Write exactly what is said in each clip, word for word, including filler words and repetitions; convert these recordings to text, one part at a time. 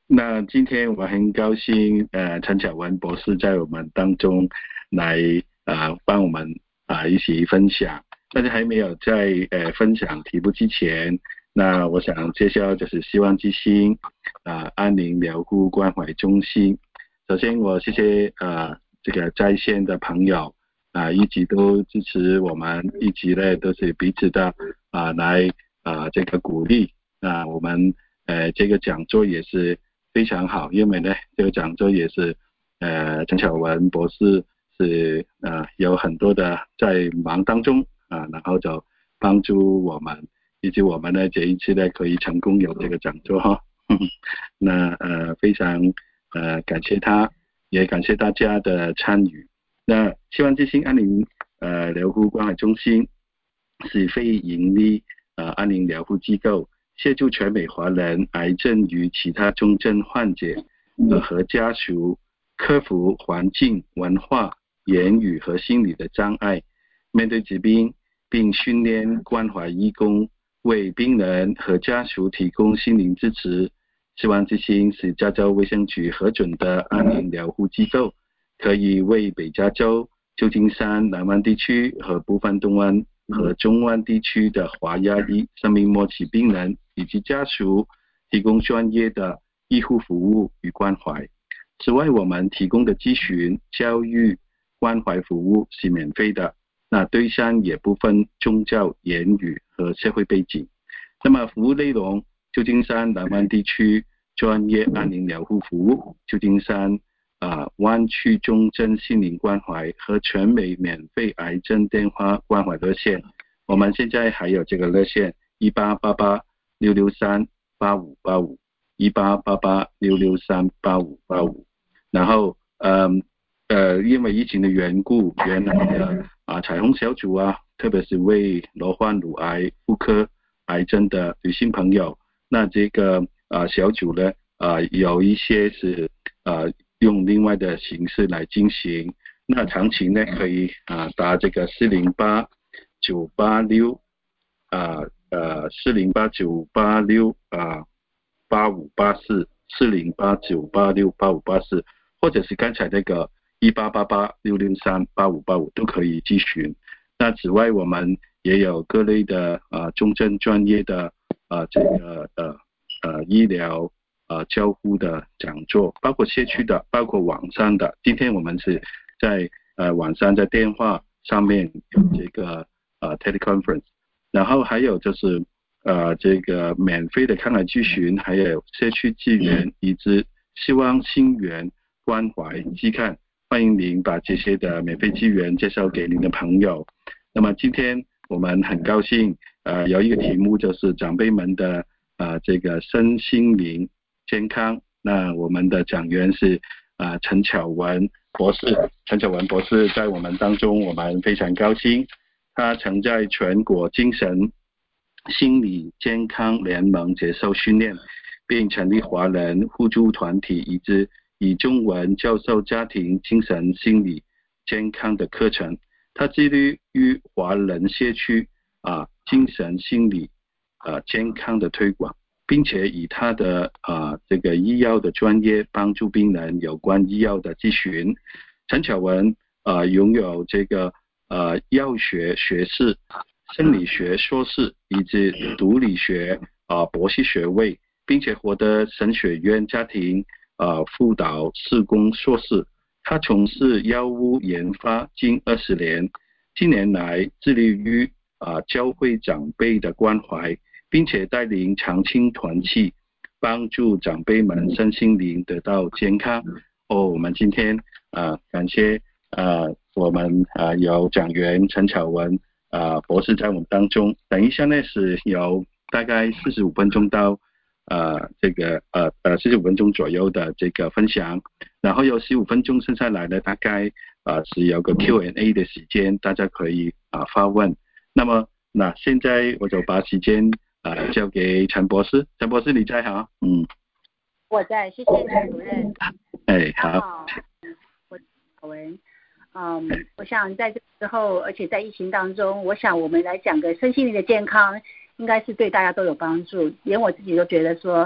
那今天我很高兴，呃，陈巧文博士在我们当中来呃帮我们啊、呃、一起分享。但是还没有在呃分享题目之前，那我想介绍就是希望之星啊、呃、安宁疗护关怀中心。首先我谢谢呃这个在线的朋友啊、呃、一直都支持我们，一直呢都是彼此的啊、呃、来啊、呃、这个鼓励。那我们呃这个讲座也是非常好，因为呢，这个讲座也是，呃，陈巧文博士是呃有很多的在忙当中啊、然后就帮助我们，以及我们呢这一次呢可以成功有这个讲座哈，那呃非常呃感谢他，也感谢大家的参与。那希望之星安宁呃疗护关怀中心是非盈利呃安宁疗护机构。协助全美华人癌症与其他重症患者和家属克服环境、文化、言语和心理的障碍，面对疾病，并训练关怀义工，为病人和家属提供心灵支持。希望之星是加州卫生局核准的安宁疗护机构，可以为北加州、旧金山、南湾地区和部分东湾和中湾地区的华亚裔生命末期病人以及家属提供专业的医护服务与关怀。此外，我们提供的咨询、教育、关怀服务是免费的，那对象也不分宗教、言语和社会背景。那么服务内容，旧金山南湾地区专业安宁疗护服务，旧金山啊湾区重症心灵关怀和全美免费癌症电话关怀热线。我们现在还有这个热线一八八八六六三八五八五一八八八六六三八五八五。然后嗯呃因为疫情的缘故，原来的啊彩虹小组啊，特别是为罹患乳癌、妇科癌症的女性朋友，那这个啊小组呢啊有一些是啊用另外的形式来进行。那详情呢可以啊打这个四零八九八六啊呃四零八九八六啊八五八四四零八九八六八五八四，或者是刚才那个一八八八六六三八五八五都可以咨询。那此外，我们也有各类的呃重症专业的呃这个呃呃医疗呃交互的讲座，包括社区的，包括网上的。今天我们是在呃网上在电话上面有这个呃 teleconference， 然后还有就是呃这个免费的抗癌咨询，还有社区资源以及希望心源关怀期看。欢迎您把这些的免费资源介绍给您的朋友。那么今天我们很高兴，呃，有一个题目就是长辈们的呃这个身心灵健康。那我们的讲员是呃陈巧文博士，陈巧文博士在我们当中，我们非常高兴。他曾在全国精神心理健康联盟接受训练，并成立华人互助团体，以及以中文教授家庭精神心理健康的课程。他致力于华人社区啊精神心理呃健康的推广，并且以他的啊这个医药的专业帮助病人有关医药的咨询。陈巧文啊拥有这个呃药学学士、生理学硕士以及毒理学啊博士学位，并且获得神学院家庭呃辅导事工硕士。他从事药物研发近二十年，近年来致力于啊教会长辈的关怀，并且带领长青团契，帮助长辈们身心灵得到健康。哦，我们今天啊感谢啊我们啊有讲员陈巧文啊博士在我们当中。等一下呢是有大概四十五分钟到呃这个呃呃四十五分钟左右的这个分享。然后有十五分钟剩下来呢，大概呃是有个 Q and A 的时间，大家可以啊、呃、发问。那么那现在我就把时间啊、呃、交给陈博士，陈博士你在哈？嗯， 我在，谢谢陈主任。 哎，好。 好，我巧文，嗯，我想在这之后，而且在疫情当中，我想我们来讲个身心灵的健康，应该是对大家都有帮助，连我自己都觉得说，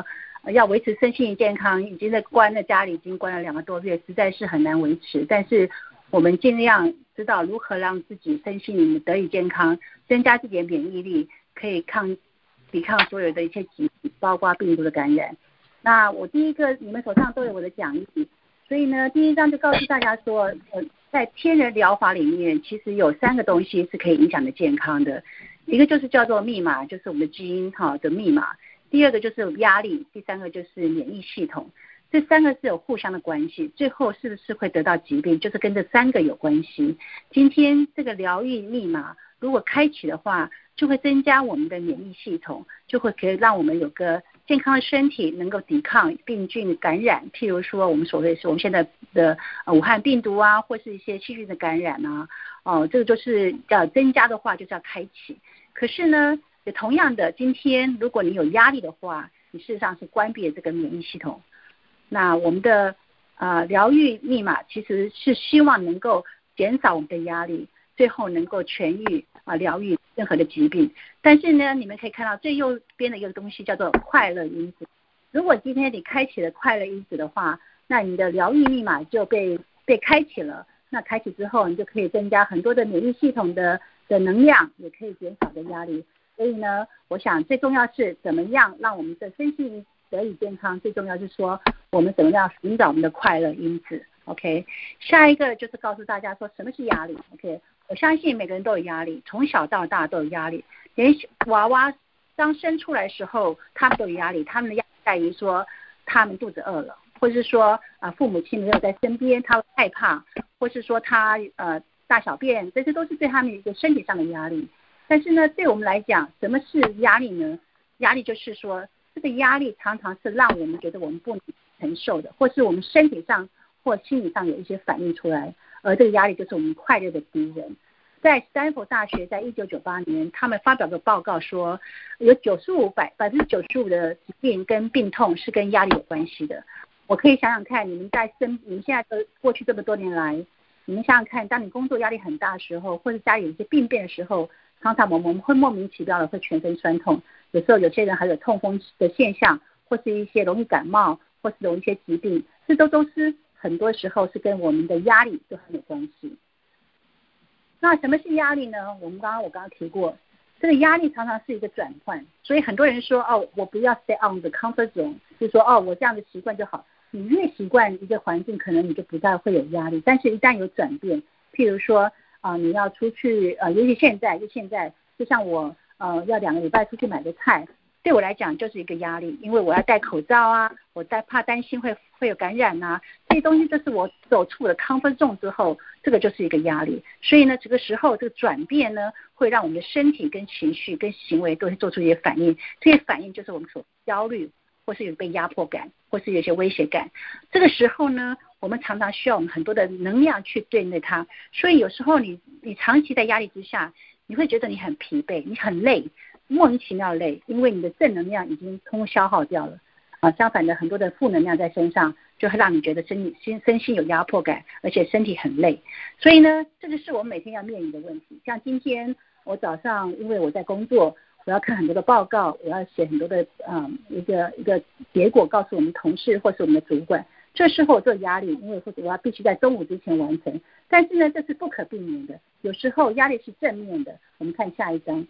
呃要维持身心健康，已经在关在家里已经关了两个多月，实在是很难维持。但是我们尽量知道如何让自己身心灵得以健康，增加自己的免疫力，可以抗抵抗所有的一些疾病，包括病毒的感染。那我第一个，你们手上都有我的讲义，所以呢，第一章就告诉大家说，呃，在天人疗法里面，其实有三个东西是可以影响的健康的，一个就是叫做密码，就是我们的基因哈的密码；第二个就是压力；第三个就是免疫系统。这三个是有互相的关系，最后是不是会得到疾病，就是跟这三个有关系。今天这个疗愈密码如果开启的话，就会增加我们的免疫系统，就会可以让我们有个健康的身体，能够抵抗病菌感染，譬如说我们所谓是我们现在的武汉病毒啊，或是一些细菌的感染啊，哦，这个就是要增加的话，就是要开启。可是呢，也同样的，今天如果你有压力的话，你事实上是关闭了这个免疫系统。那我们的呃疗愈密码其实是希望能够减少我们的压力，最后能够痊愈啊疗愈任何的疾病。但是呢，你们可以看到最右边的一个东西叫做快乐因子。如果今天你开启了快乐因子的话，那你的疗愈密码就被被开启了。那开启之后，你就可以增加很多的免疫系统的的能量，也可以减少的压力。所以呢，我想最重要是怎么样让我们的身心得以健康，最重要是说我们怎么样寻找我们的快乐因子。OK， 下一个就是告诉大家说什么是压力。OK， 我相信每个人都有压力，从小到大都有压力，连娃娃刚生出来的时候他们都有压力，他们的压力在于说他们肚子饿了，或是说啊父母亲没有在身边，他会害怕，或是说他呃大小便，这些都是对他们一个身体上的压力。但是呢，对我们来讲，什么是压力呢？压力就是说，这个压力常常是让我们觉得我们不能承受的，或是我们身体上或心理上有一些反应出来，而这个压力就是我们快乐的敌人。在斯坦福大学在一九九八年，他们发表个报告说，有九十五百百分之九十五的疾病跟病痛是跟压力有关系的。我可以想想看，你们在生，你们现在的过去这么多年来，你们想想看，当你工作压力很大的时候，或者家里有一些病变的时候，常常我们会莫名其妙的会全身酸痛，有时候有些人还有痛风的现象，或是一些容易感冒，或是有一些疾病，这都都是很多时候是跟我们的压力都很有关系。那什么是压力呢？我们刚刚我刚刚提过，这个压力常常是一个转换，所以很多人说哦，我不要 stay on the comfort zone， 就说哦，我这样的习惯就好。你越习惯一个环境，可能你就不再会有压力，但是一旦有转变，譬如说啊、呃，你要出去呃，尤其现在就现在，就像我呃要两个礼拜出去买个菜，对我来讲就是一个压力，因为我要戴口罩啊，我在怕担心会会有感染啊，这些东西就是我走出了 comfort zone 之后，这个就是一个压力。所以呢，这个时候这个转变呢，会让我们的身体跟情绪跟行为都会做出一些反应，这些反应就是我们所焦虑，或是有被压迫感，或是有些威胁感。这个时候呢，我们常常需要我们很多的能量去对内它，所以有时候你你长期在压力之下，你会觉得你很疲惫，你很累，莫名其妙累，因为你的正能量已经通通消耗掉了啊。相反的，很多的负能量在身上，就会让你觉得身体心身心有压迫感，而且身体很累。所以呢，这个是我们每天要面临的问题。像今天我早上，因为我在工作，我要看很多的报告，我要写很多的嗯一个一个结果告诉我们同事或是我们的主管。这时候我做压力，因为或者我要必须在中午之前完成。但是呢，这是不可避免的。有时候压力是正面的。我们看下一张。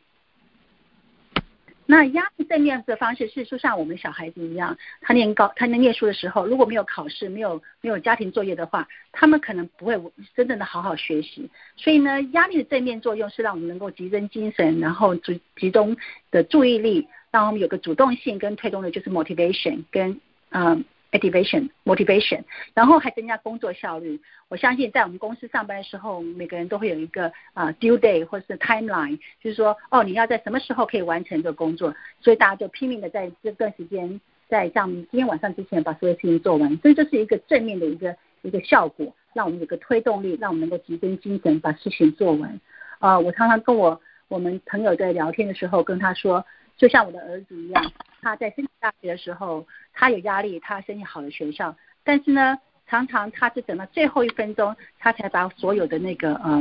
那压力正面的方式是，就像我们小孩子一样，他念高，他念书的时候，如果没有考试，没有没有家庭作业的话，他们可能不会真正的好好学习。所以呢，压力的正面作用是让我们能够集中精神，然后集集中的注意力，让我们有个主动性跟推动的就是 motivation 跟嗯。activation motivation， 然后还增加工作效率。我相信在我们公司上班的时候，每个人都会有一个啊、呃、due day 或是 timeline， 就是说哦，你要在什么时候可以完成这个工作，所以大家就拼命的在这段时间，在像今天晚上之前把所有事情做完，所以这是一个正面的一个一个效果，让我们有个推动力，让我们能够集中精神把事情做完。啊、呃，我常常跟我我们朋友在聊天的时候跟他说，就像我的儿子一样，他在申请大学的时候，他有压力，他申请好的学校，但是呢，常常他是等到最后一分钟，他才把所有的那个嗯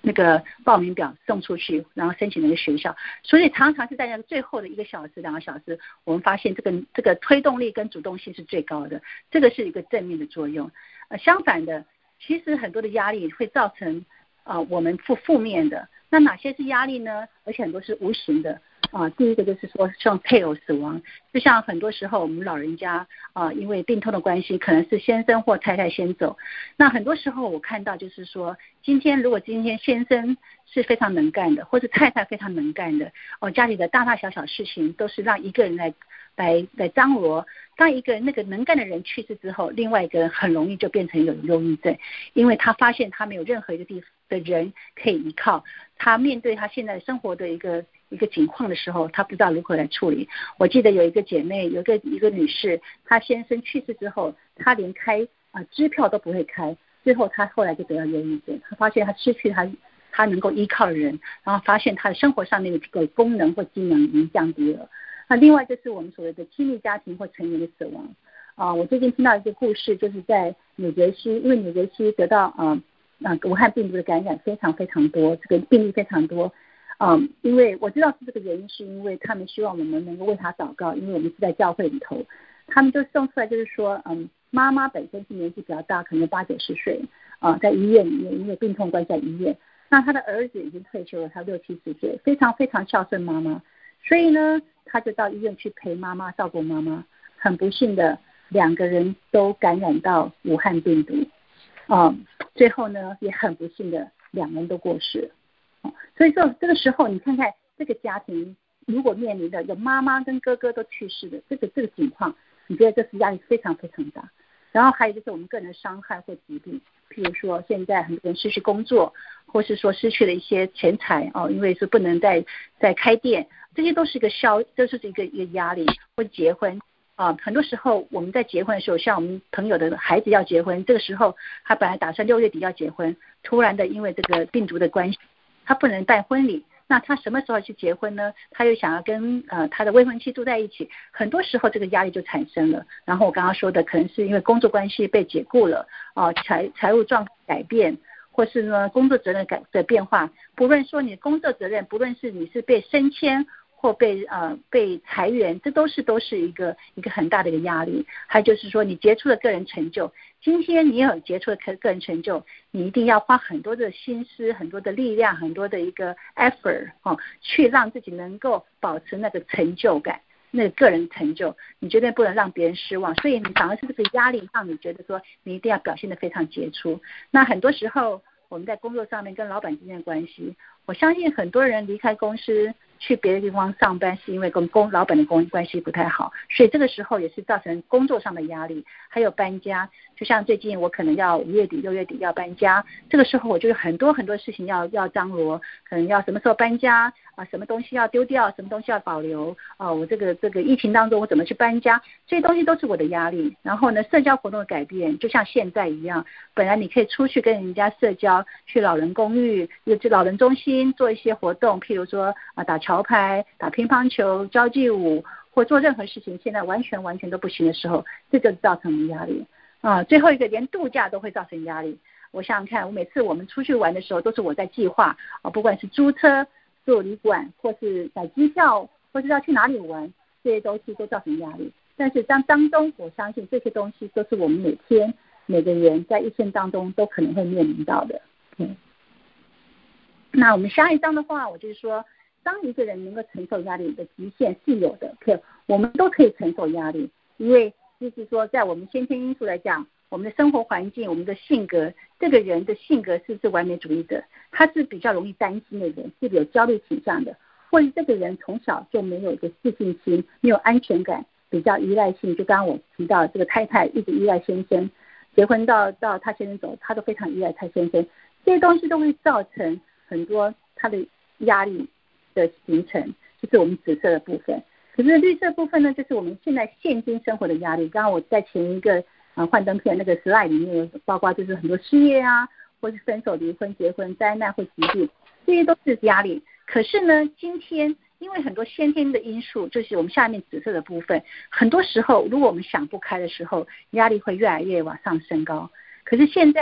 那个报名表送出去，然后申请那个学校。所以常常是在那个最后的一个小时、两个小时，我们发现这个这个推动力跟主动性是最高的，这个是一个正面的作用。呃，相反的，其实很多的压力会造成呃我们负负面的。那哪些是压力呢？而且很多是无形的。啊，第一个就是说像配偶死亡，就像很多时候我们老人家啊，因为病痛的关系，可能是先生或太太先走。那很多时候我看到就是说，今天如果今天先生是非常能干的，或是太太非常能干的，哦，家里的大大小小事情都是让一个人来来来张罗。当一个那个能干的人去世之后，另外一个人很容易就变成有忧郁症，因为他发现他没有任何一个地方的人可以依靠，他面对他现在生活的一个一个情况的时候，他不知道如何来处理。我记得有一个姐妹，有一个一个女士，她先生去世之后，她连开啊、呃、支票都不会开，最后她后来就得到忧郁症，她发现她失去她她能够依靠的人，然后发现她的生活上面的这个功能或机能已经降低了。那另外就是我们所谓的亲密家庭或成员的死亡啊、呃，我最近听到一个故事，就是在纽泽西，因为纽泽西得到啊啊、呃、武汉病毒的感染非常非常多，这个病例非常多。嗯，因为我知道是这个原因，是因为他们希望我们能够为他祷告，因为我们是在教会里头，他们就送出来就是说，嗯，妈妈本身是年纪比较大，可能八九十岁，啊、呃，在医院里面，因为病痛关在医院，那他的儿子已经退休了，他六七十岁，非常非常孝顺妈妈，所以呢，他就到医院去陪妈妈，照顾妈妈，很不幸的两个人都感染到武汉病毒，啊、嗯，最后呢也很不幸的两人都过世了。所以说这个时候你看看这个家庭如果面临的有妈妈跟哥哥都去世的这个这个情况，你觉得这是压力非常非常大。然后还有就是我们个人的伤害或疾病，譬如说现在很多人失去工作，或是说失去了一些钱财哦，因为是不能再再开店，这些都是一个消，这是一个一个压力。或结婚啊，很多时候我们在结婚的时候，像我们朋友的孩子要结婚，这个时候他本来打算六月底要结婚，突然的因为这个病毒的关系，他不能办婚礼，那他什么时候去结婚呢？他又想要跟呃他的未婚妻住在一起，很多时候这个压力就产生了。然后我刚刚说的，可能是因为工作关系被解雇了，哦、呃，财财务状况改变，或是呢工作责任改的变化。不论说你的工作责任，不论是你是被升迁或被呃被裁员，这都是都是一个一个很大的一个压力。还有就是说，你杰出的个人成就，今天你有杰出的个个人成就，你一定要花很多的心思、很多的力量、很多的一个 effort 哦，去让自己能够保持那个成就感，那个个人成就，你绝对不能让别人失望。所以你反而是这个压力让你觉得说，你一定要表现得非常杰出。那很多时候我们在工作上面跟老板之间的关系，我相信很多人离开公司去别的地方上班，是因为跟公老板的公关系不太好，所以这个时候也是造成工作上的压力。还有搬家，就像最近我可能要五月底六月底要搬家，这个时候我就有很多很多事情要要张罗，可能要什么时候搬家啊，什么东西要丢掉，什么东西要保留啊，我这个这个疫情当中我怎么去搬家，这些东西都是我的压力。然后呢，社交活动的改变，就像现在一样，本来你可以出去跟人家社交，去老人公寓、去老人中心做一些活动，譬如说啊打桥牌、打乒乓球、交际舞，或做任何事情，现在完全完全都不行的时候，这就造成压力啊。最后一个，连度假都会造成压力。我想想看，我每次我们出去玩的时候，都是我在计划啊，不管是租车、住旅馆，或是买机票，或是要去哪里玩，这些东西都造成压力。但是当当中，我相信这些东西都是我们每天每个人在一生当中都可能会面临到的。嗯，那我们下一章的话，我就是说，当一个人能够承受压力的极限是有的，可我们都可以承受压力，因为就是说，在我们先天因素来讲，我们的生活环境、我们的性格，这个人的性格是不是完美主义者？他是比较容易担心的人，是有焦虑倾向的，或者这个人从小就没有一个自信心，没有安全感，比较依赖性。就刚刚我提到这个太太一直依赖先生，结婚到到他先生走，他都非常依赖他先生，这些东西都会造成很多他的压力的形成，就是我们紫色的部分。可是绿色部分呢，就是我们现在现今生活的压力。刚刚我在前一个啊幻灯片那个 slide 里面有包括就是很多失业啊，或是分手、离婚、结婚、灾难或疾病，这些都是压力。可是呢，今天因为很多先天的因素，就是我们下面紫色的部分，很多时候如果我们想不开的时候，压力会越来越往上升高。可是现在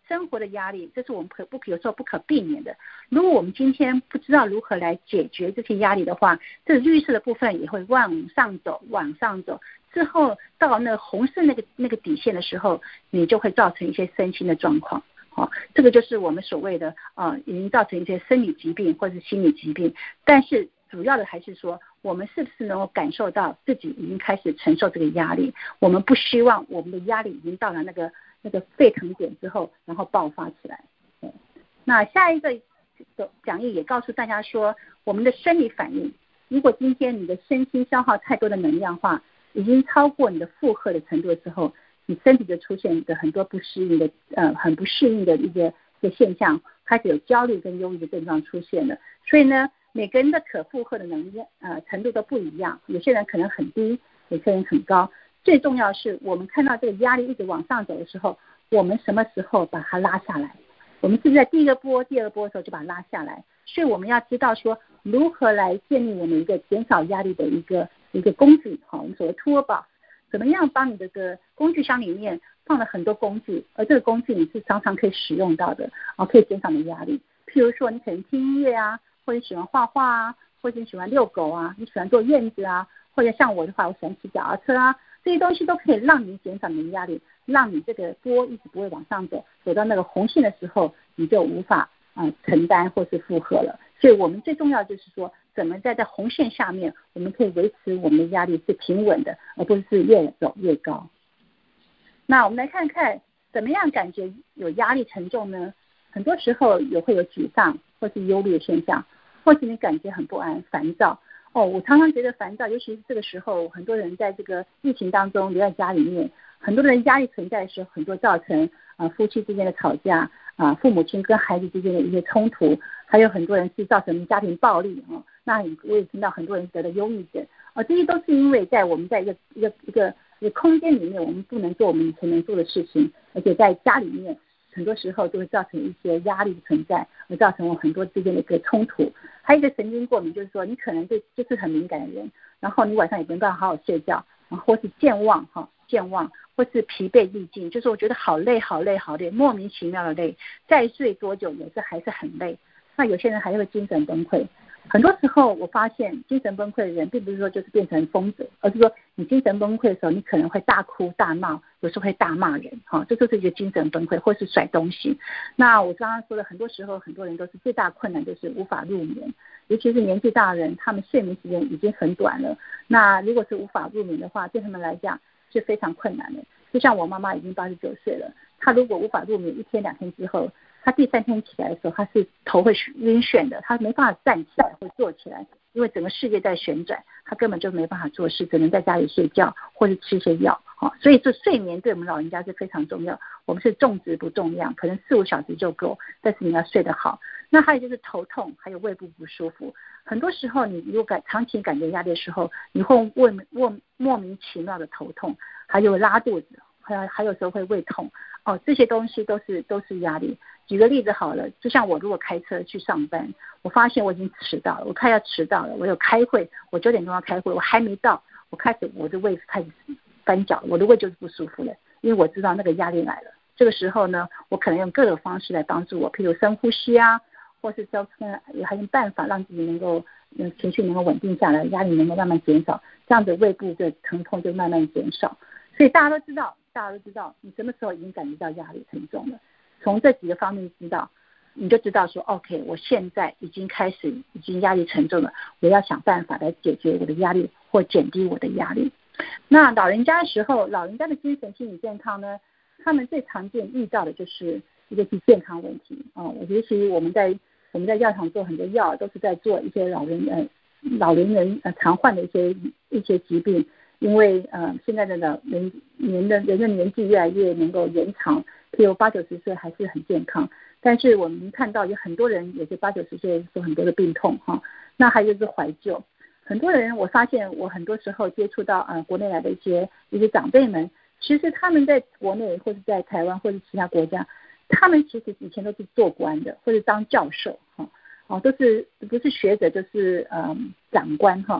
生活的压力，这是我们可不可有时候不可避免的。如果我们今天不知道如何来解决这些压力的话，这绿色的部分也会往上走，往上走，之后到那红色那个那个底线的时候，你就会造成一些身心的状况。好、哦，这个就是我们所谓的啊、呃，已经造成一些生理疾病或者是心理疾病。但是主要的还是说，我们是不是能够感受到自己已经开始承受这个压力？我们不希望我们的压力已经到了那个那个沸腾点之后，然后爆发起来。嗯、那下一个讲义也告诉大家说，我们的生理反应，如果今天你的身心消耗太多的能量化，已经超过你的负荷的程度之后，你身体就出现一个很多不适应的呃很不适应的一个一个现象，开始有焦虑跟忧郁的症状出现了。所以呢，每个人的可负荷的能量呃程度都不一样，有些人可能很低，有些人很高。最重要的是，我们看到这个压力一直往上走的时候，我们什么时候把它拉下来？我们是不是在第一个波、第二个波的时候就把它拉下来？所以我们要知道说，如何来建立我们一个减少压力的一个一个工具，好，我们所谓 toolbox， 怎么样帮你这个工具箱里面放了很多工具，而这个工具你是常常可以使用到的，啊，可以减少你的压力。譬如说，你可能听音乐啊，或者喜欢画画啊，或者你喜欢遛狗啊，你喜欢做院子啊，或者像我的话，我喜欢骑脚踏车啊，这些东西都可以让你减少你的压力，让你这个波一直不会往上走，走到那个红线的时候，你就无法啊、呃、承担或是负荷了。所以我们最重要就是说，怎么在这红线下面，我们可以维持我们的压力是平稳的，而不是越走越高。那我们来看看怎么样感觉有压力沉重呢？很多时候也会有沮丧或是忧虑的现象，或是你感觉很不安、烦躁。哦，我常常觉得烦躁，尤其是这个时候，很多人在这个疫情当中留在家里面，很多人压力存在的时候，很多造成啊、呃、夫妻之间的吵架啊、呃，父母亲跟孩子之间的一些冲突，还有很多人是造成家庭暴力啊、哦。那我也听到很多人得了忧郁症啊、哦，这些都是因为在我们在一个一个一个一个空间里面，我们不能做我们以前能做的事情，而且在家里面很多时候就会造成一些压力存在，会造成我很多之间的一个冲突。还有一个神经过敏，就是说你可能对就是很敏感的人，然后你晚上也没办法好好睡觉，或是健忘哈健忘，或是疲惫力尽，就是我觉得好累好累好累，莫名其妙的累，再睡多久有时还是很累。那有些人还会精神崩溃。很多时候我发现精神崩溃的人并不是说就是变成疯子，而是说你精神崩溃的时候，你可能会大哭大闹，有时候会大骂人，哈，这就是一个精神崩溃，或是甩东西。那我刚刚说的，很多时候很多人都是最大困难就是无法入眠，尤其是年纪大的人，他们睡眠时间已经很短了。那如果是无法入眠的话，对他们来讲是非常困难的。就像我妈妈已经八十九岁了，她如果无法入眠一天两天之后，他第三天起来的时候，他是头会晕眩的，他没办法站起来或坐起来，因为整个世界在旋转，他根本就没办法做事，只能在家里睡觉或者吃一些药。好，所以这睡眠对我们老人家是非常重要。我们是重质不重量，可能四五小时就够，但是你要睡得好。那还有就是头痛，还有胃部不舒服。很多时候你如果感长期感觉压力的时候，你会莫莫莫名其妙的头痛，还有拉肚子，还有还有时候会胃痛。哦，这些东西都是都是压力。举个例子好了，就像我如果开车去上班，我发现我已经迟到了，我快要迟到了，我有开会，我九点钟要开会，我还没到，我开始我的胃开始翻搅，我的胃就是不舒服了，因为我知道那个压力来了。这个时候呢，我可能用各种方式来帮助我，譬如深呼吸啊，或是教也还有办法让自己能够嗯情绪能够稳定下来，压力能够慢慢减少，这样子胃部的疼痛就慢慢减少。所以大家都知道，大家都知道你什么时候已经感觉到压力沉重了。从这几个方面知道，你就知道说 OK， 我现在已经开始已经压力沉重了，我要想办法来解决我的压力或减低我的压力。那老人家的时候，老人家的精神心理健康呢，他们最常见遇到的就是一个是健康问题啊、哦。尤其我们在我们在药厂做很多药，都是在做一些老人呃老年人呃常患的一些一些疾病，因为呃现在的老人人的人的年纪越来越能够延长。只有八九十岁还是很健康，但是我们看到有很多人也是八九十岁有很多的病痛哈。那还有就是怀旧，很多人我发现我很多时候接触到呃国内来的一些一些长辈们，其实他们在国内或者在台湾或者其他国家，他们其实以前都是做官的或者当教授哈，哦都是不是学者就是嗯长官哈。可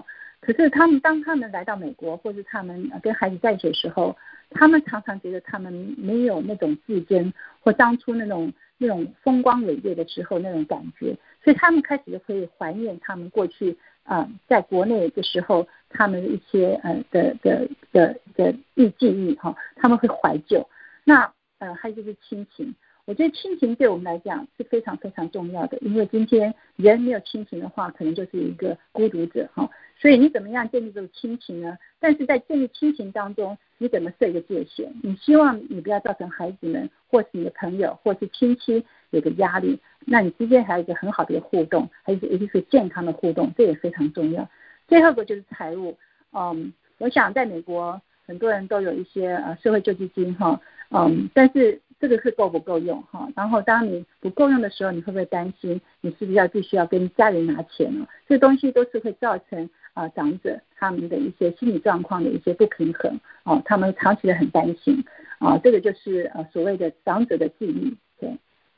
可是他们当他们来到美国，或是他们跟孩子在一起的时候，他们常常觉得他们没有那种自尊，或当初那种那种风光伟业的时候那种感觉，所以他们开始就可以怀念他们过去啊、呃，在国内的时候他们一些呃的的的的忆记忆哈，他们会怀旧。那呃还有就是亲情。我觉得亲情对我们来讲是非常非常重要的，因为今天人没有亲情的话，可能就是一个孤独者哈。所以你怎么样建立这个亲情呢？但是在建立亲情当中，你怎么设一个界限？你希望你不要造成孩子们，或是你的朋友，或是亲戚有个压力，那你之间还有一个很好的一个互动，还有一个是健康的互动，这也非常重要。最后一个就是财务，嗯，我想在美国很多人都有一些呃社会救济金哈，嗯，但是这个是够不够用哈？然后当你不够用的时候，你会不会担心你是不是要必须要跟家人拿钱呢？这东西都是会造成啊、呃、长者他们的一些心理状况的一些不平衡啊，他们长期的很担心啊，这个就是呃所谓的长者的记忆。对。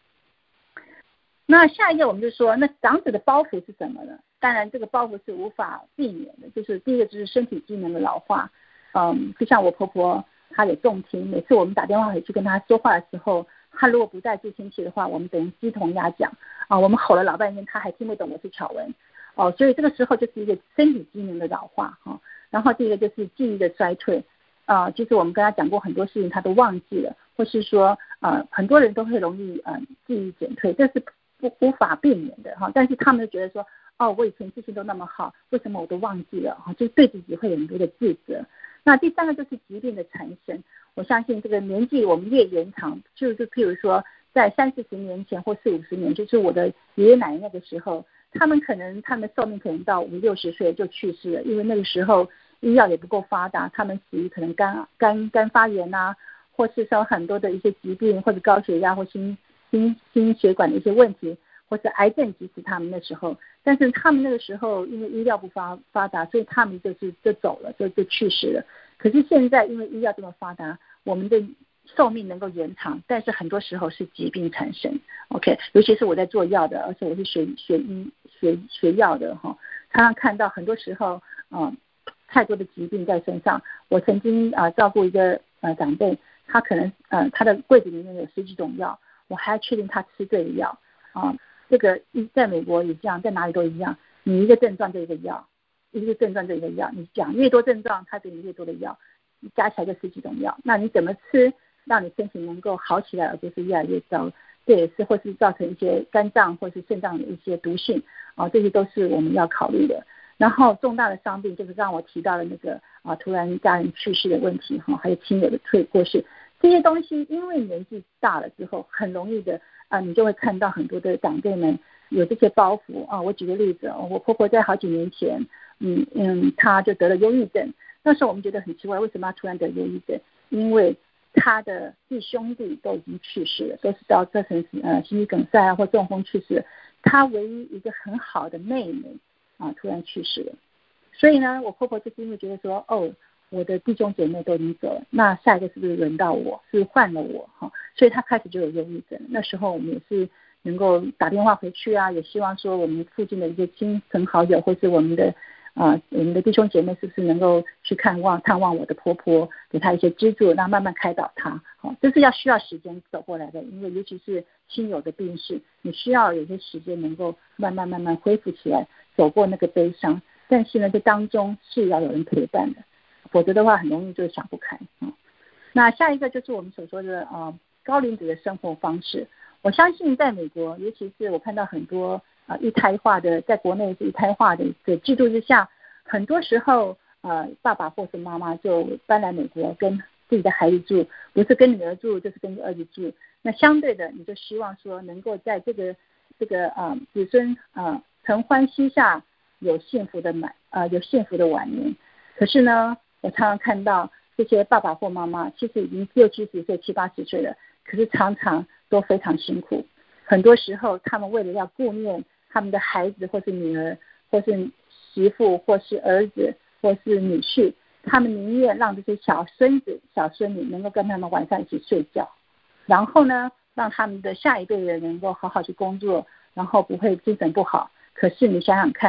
那下一个我们就说，那长者的包袱是什么呢？当然这个包袱是无法避免的，就是第一个就是身体机能的老化，嗯，就像我婆婆。他有重听，每次我们打电话回去跟他说话的时候，他如果不带助听器的话，我们等于鸡同鸭讲啊，我们吼了老半天，他还听不懂我是巧文哦，所以这个时候就是一个身体机能的老化哈、哦。然后第一个就是记忆的衰退啊、呃，就是我们跟他讲过很多事情，他都忘记了，或是说呃很多人都会容易呃记忆减退，这是不无法避免的哈、哦。但是他们就觉得说，哦，我以前记性都那么好，为什么我都忘记了哈、哦？就对自己会有很多的自责。那第三个就是疾病的产生，我相信这个年纪我们越延长，就是譬如说在三四十年前或四五十年，就是我的爷爷奶奶那个时候，他们可能他们的寿命可能到五六十岁就去世了，因为那个时候医药也不够发达，他们死于可能肝肝肝发炎啊，或是说很多的一些疾病，或者高血压或心心心血管的一些问题，或是癌症击死他们那时候。但是他们那个时候因为医疗不发发达，所以他们就是就走了，就就去世了。可是现在因为医疗这么发达，我们的寿命能够延长，但是很多时候是疾病产生。OK， 尤其是我在做药的，而且我是学学医学学药的哈，常常看到很多时候啊、呃、太多的疾病在身上。我曾经啊、呃、照顾一个呃长辈，他可能呃他的柜子里面有十几种药，我还要确定他吃对的药啊。呃这个在美国也这样，在哪里都一样。你一个症状就一个药，一个症状就一个药。你讲越多症状，他给你越多的药，你加起来就十几种药。那你怎么吃，让你身体能够好起来，而不是越来越糟？这也是或是造成一些肝脏或是肾脏的一些毒性啊，这些都是我们要考虑的。然后重大的伤病，就是刚刚我提到的那个啊，突然家人去世的问题哈，还有亲友的退过世，这些东西因为年纪大了之后，很容易的。啊，你就会看到很多的长辈们有这些包袱啊。我举个例子，我婆婆在好几年前，嗯嗯，她就得了忧郁症。那时候我们觉得很奇怪，为什么她突然得忧郁症？因为她的弟兄弟都已经去世了，都是到造成呃心肌梗塞啊或中风去世了。她唯一一个很好的妹妹啊，突然去世了。所以呢，我婆婆就是因为觉得说，哦。我的弟兄姐妹都已经走了，那下一个是不是轮到我？是不是换了我哈？所以他开始就有忧郁症。那时候我们也是能够打电话回去啊，也希望说我们附近的一些亲朋好友，或是我们的啊、呃、我们的弟兄姐妹，是不是能够去看望探望我的婆婆，给她一些资助，让慢慢开导她。好，这是要需要时间走过来的，因为尤其是亲友的病逝，你需要有些时间能够慢慢慢慢恢复起来，走过那个悲伤。但是呢，这当中是要有人陪伴的。否则的话，很容易就想不开啊。那下一个就是我们所说的啊、呃、高龄者的生活方式。我相信在美国，尤其是我看到很多啊、呃、一胎化的，在国内是一胎化的的制度之下，很多时候呃爸爸或是妈妈就搬来美国跟自己的孩子住，不是跟女儿住，就是跟儿子住。那相对的，你就希望说能够在这个这个啊、呃、子孙啊承欢膝下有幸福的满啊、呃、有幸福的晚年。可是呢，我常常看到这些爸爸或妈妈，其实已经六七十岁、七八十岁了，可是常常都非常辛苦。很多时候，他们为了要顾念他们的孩子，或是女儿，或是媳妇，或是儿子，或是女婿，他们宁愿让这些小孙子、小孙女能够跟他们晚上一起睡觉，然后呢，让他们的下一辈人能够好好去工作，然后不会精神不好。可是你想想看，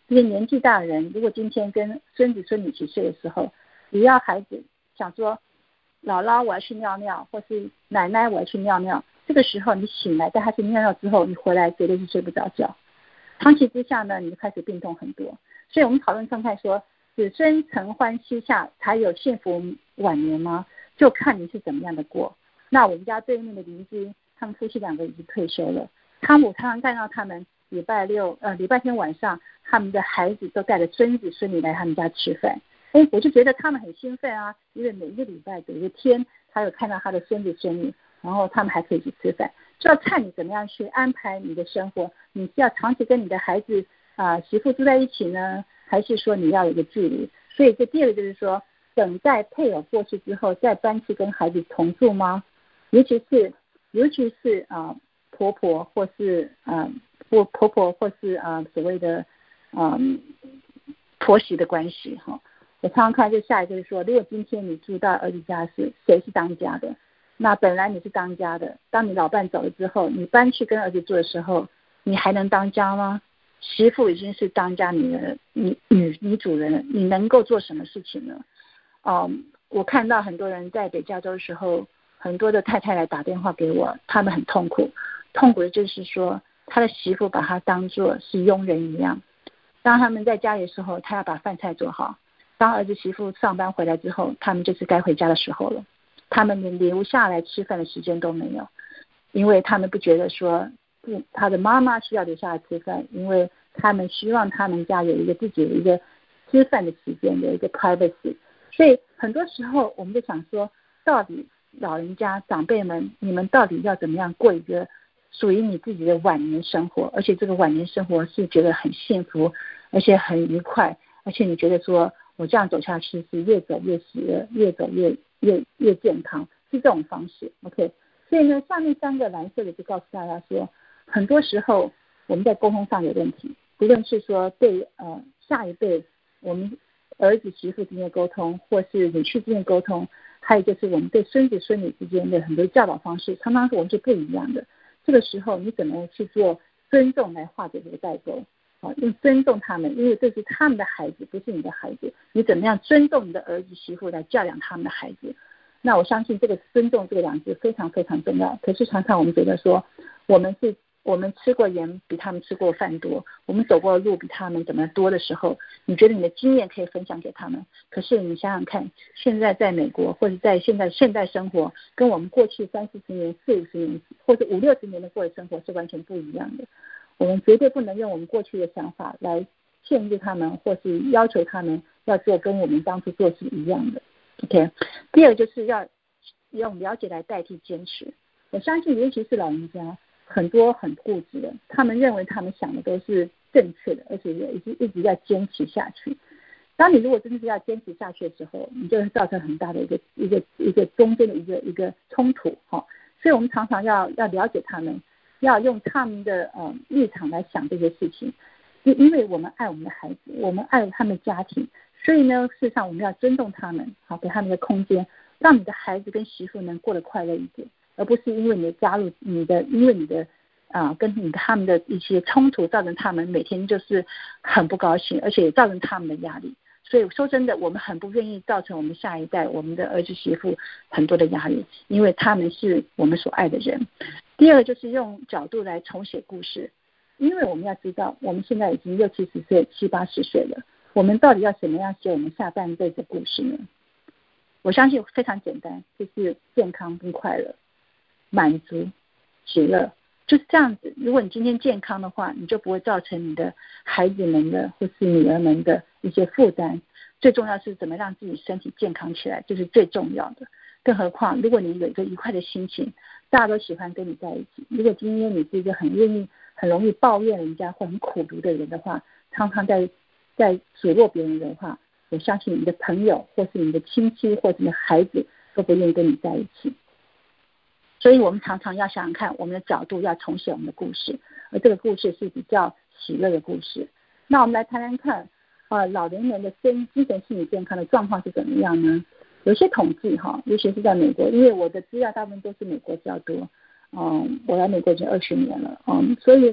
这些年纪大的人，如果今天跟孙子孙女一起睡的时候，只要孩子想说姥姥我要去尿尿，或是奶奶我要去尿尿，这个时候你醒来带他去尿尿之后，你回来绝对是睡不着觉，长期之下呢，你就开始病痛很多。所以我们讨论看看说，子孙承欢膝下才有幸福晚年吗？就看你是怎么样的过。那我们家对面的邻居，他们夫妻两个已经退休了，汤姆常常看到他们礼拜六呃礼拜天晚上，他们的孩子都带着孙子孙女来他们家吃饭。哎，我就觉得他们很兴奋啊，因为每一个礼拜有一个天，他有看到他的孙子孙女，然后他们还可以去吃饭。就要看你怎么样去安排你的生活，你是要长期跟你的孩子啊、呃、媳妇住在一起呢，还是说你要有一个距离？所以这第二个就是说，等待配偶过世之后再搬去跟孩子同住吗？尤其是尤其是啊、呃、婆婆或是啊婆、呃、婆婆或是啊、呃、所谓的啊、呃、婆媳的关系哈。我常常看就下一个就是说，如果今天你住到儿子家是谁是当家的？那本来你是当家的，当你老伴走了之后，你搬去跟儿子住的时候，你还能当家吗？媳妇已经是当家女人，女女女主人了，你能够做什么事情呢？嗯，我看到很多人在北加州的时候，很多的太太来打电话给我，他们很痛苦，痛苦的就是说，他的媳妇把他当作是佣人一样，当他们在家里的时候，他要把饭菜做好。当儿子媳妇上班回来之后，他们就是该回家的时候了，他们连留下来吃饭的时间都没有，因为他们不觉得说不，他的妈妈需要留下来吃饭，因为他们希望他们家有一个自己的一个吃饭的时间，有一个 privacy。 所以很多时候我们就想说，到底老人家长辈们，你们到底要怎么样过一个属于你自己的晚年生活，而且这个晚年生活是觉得很幸福，而且很愉快，而且你觉得说我这样走下去是越走越喜乐，越走越越越健康，是这种方式。 OK， 所以呢，下面三个蓝色的就告诉大家说，很多时候我们在沟通上有问题，不论是说对呃下一辈我们儿子媳妇之间的沟通，或是女婿之间的沟通，还有就是我们对孙子孙女之间的很多教导方式，常常是我们是不一样的。这个时候你怎么去做尊重来化解这个代沟？好，用尊重他们，因为这是他们的孩子，不是你的孩子。你怎么样尊重你的儿子媳妇来教养他们的孩子？那我相信这个尊重这个两字非常非常重要。可是常常我们觉得说，我们是我们吃过盐比他们吃过饭多，我们走过的路比他们怎么多的时候，你觉得你的经验可以分享给他们。可是你想想看，现在在美国或者在现在现代生活，跟我们过去三四十年、四五十年或者五六十年的过的生活是完全不一样的。我们绝对不能用我们过去的想法来限制他们，或是要求他们要做跟我们当初做是一样的。 OK， 第二就是要用了解来代替坚持。我相信尤其是老人家很多很固执的，他们认为他们想的都是正确的，而且也一直一直要坚持下去。当你如果真的是要坚持下去的时候，你就会造成很大的一个一个一个中间的一个一个冲突哈。所以我们常常要要了解他们，要用他们的呃立场来想这些事情，因因为我们爱我们的孩子，我们爱他们的家庭，所以呢，事实上我们要尊重他们，好，给他们的空间，让你的孩子跟媳妇能过得快乐一点，而不是因为你的加入，你的因为你的啊、呃、跟你他们的一些冲突，造成他们每天就是很不高兴，而且也造成他们的压力。所以说真的，我们很不愿意造成我们下一代，我们的儿子媳妇很多的压力，因为他们是我们所爱的人。第二个就是用角度来重写故事，因为我们要知道，我们现在已经六七十岁、七八十岁了，我们到底要怎么样写我们下半辈子的故事呢？我相信非常简单，就是健康跟快乐、满足、喜乐，就是这样子。如果你今天健康的话，你就不会造成你的孩子们的或是女儿们的一些负担。最重要是怎么让自己身体健康起来，这是最重要的。更何况，如果你有一个愉快的心情，大家都喜欢跟你在一起。如果今天你是一个很愿意、很容易抱怨人家或很苦读的人的话，常常在在数落别人的话，我相信你的朋友或是你的亲戚或者你的孩子都不愿意跟你在一起。所以我们常常要想想看，我们的角度要重写我们的故事，而这个故事是比较喜乐的故事。那我们来谈谈看，呃，老年人的身精神心理健康的状况是怎么样呢？有些统计哈，尤其是在美国，因为我的资料大部分都是美国比较多，嗯，我来美国已经二十年了，嗯，所以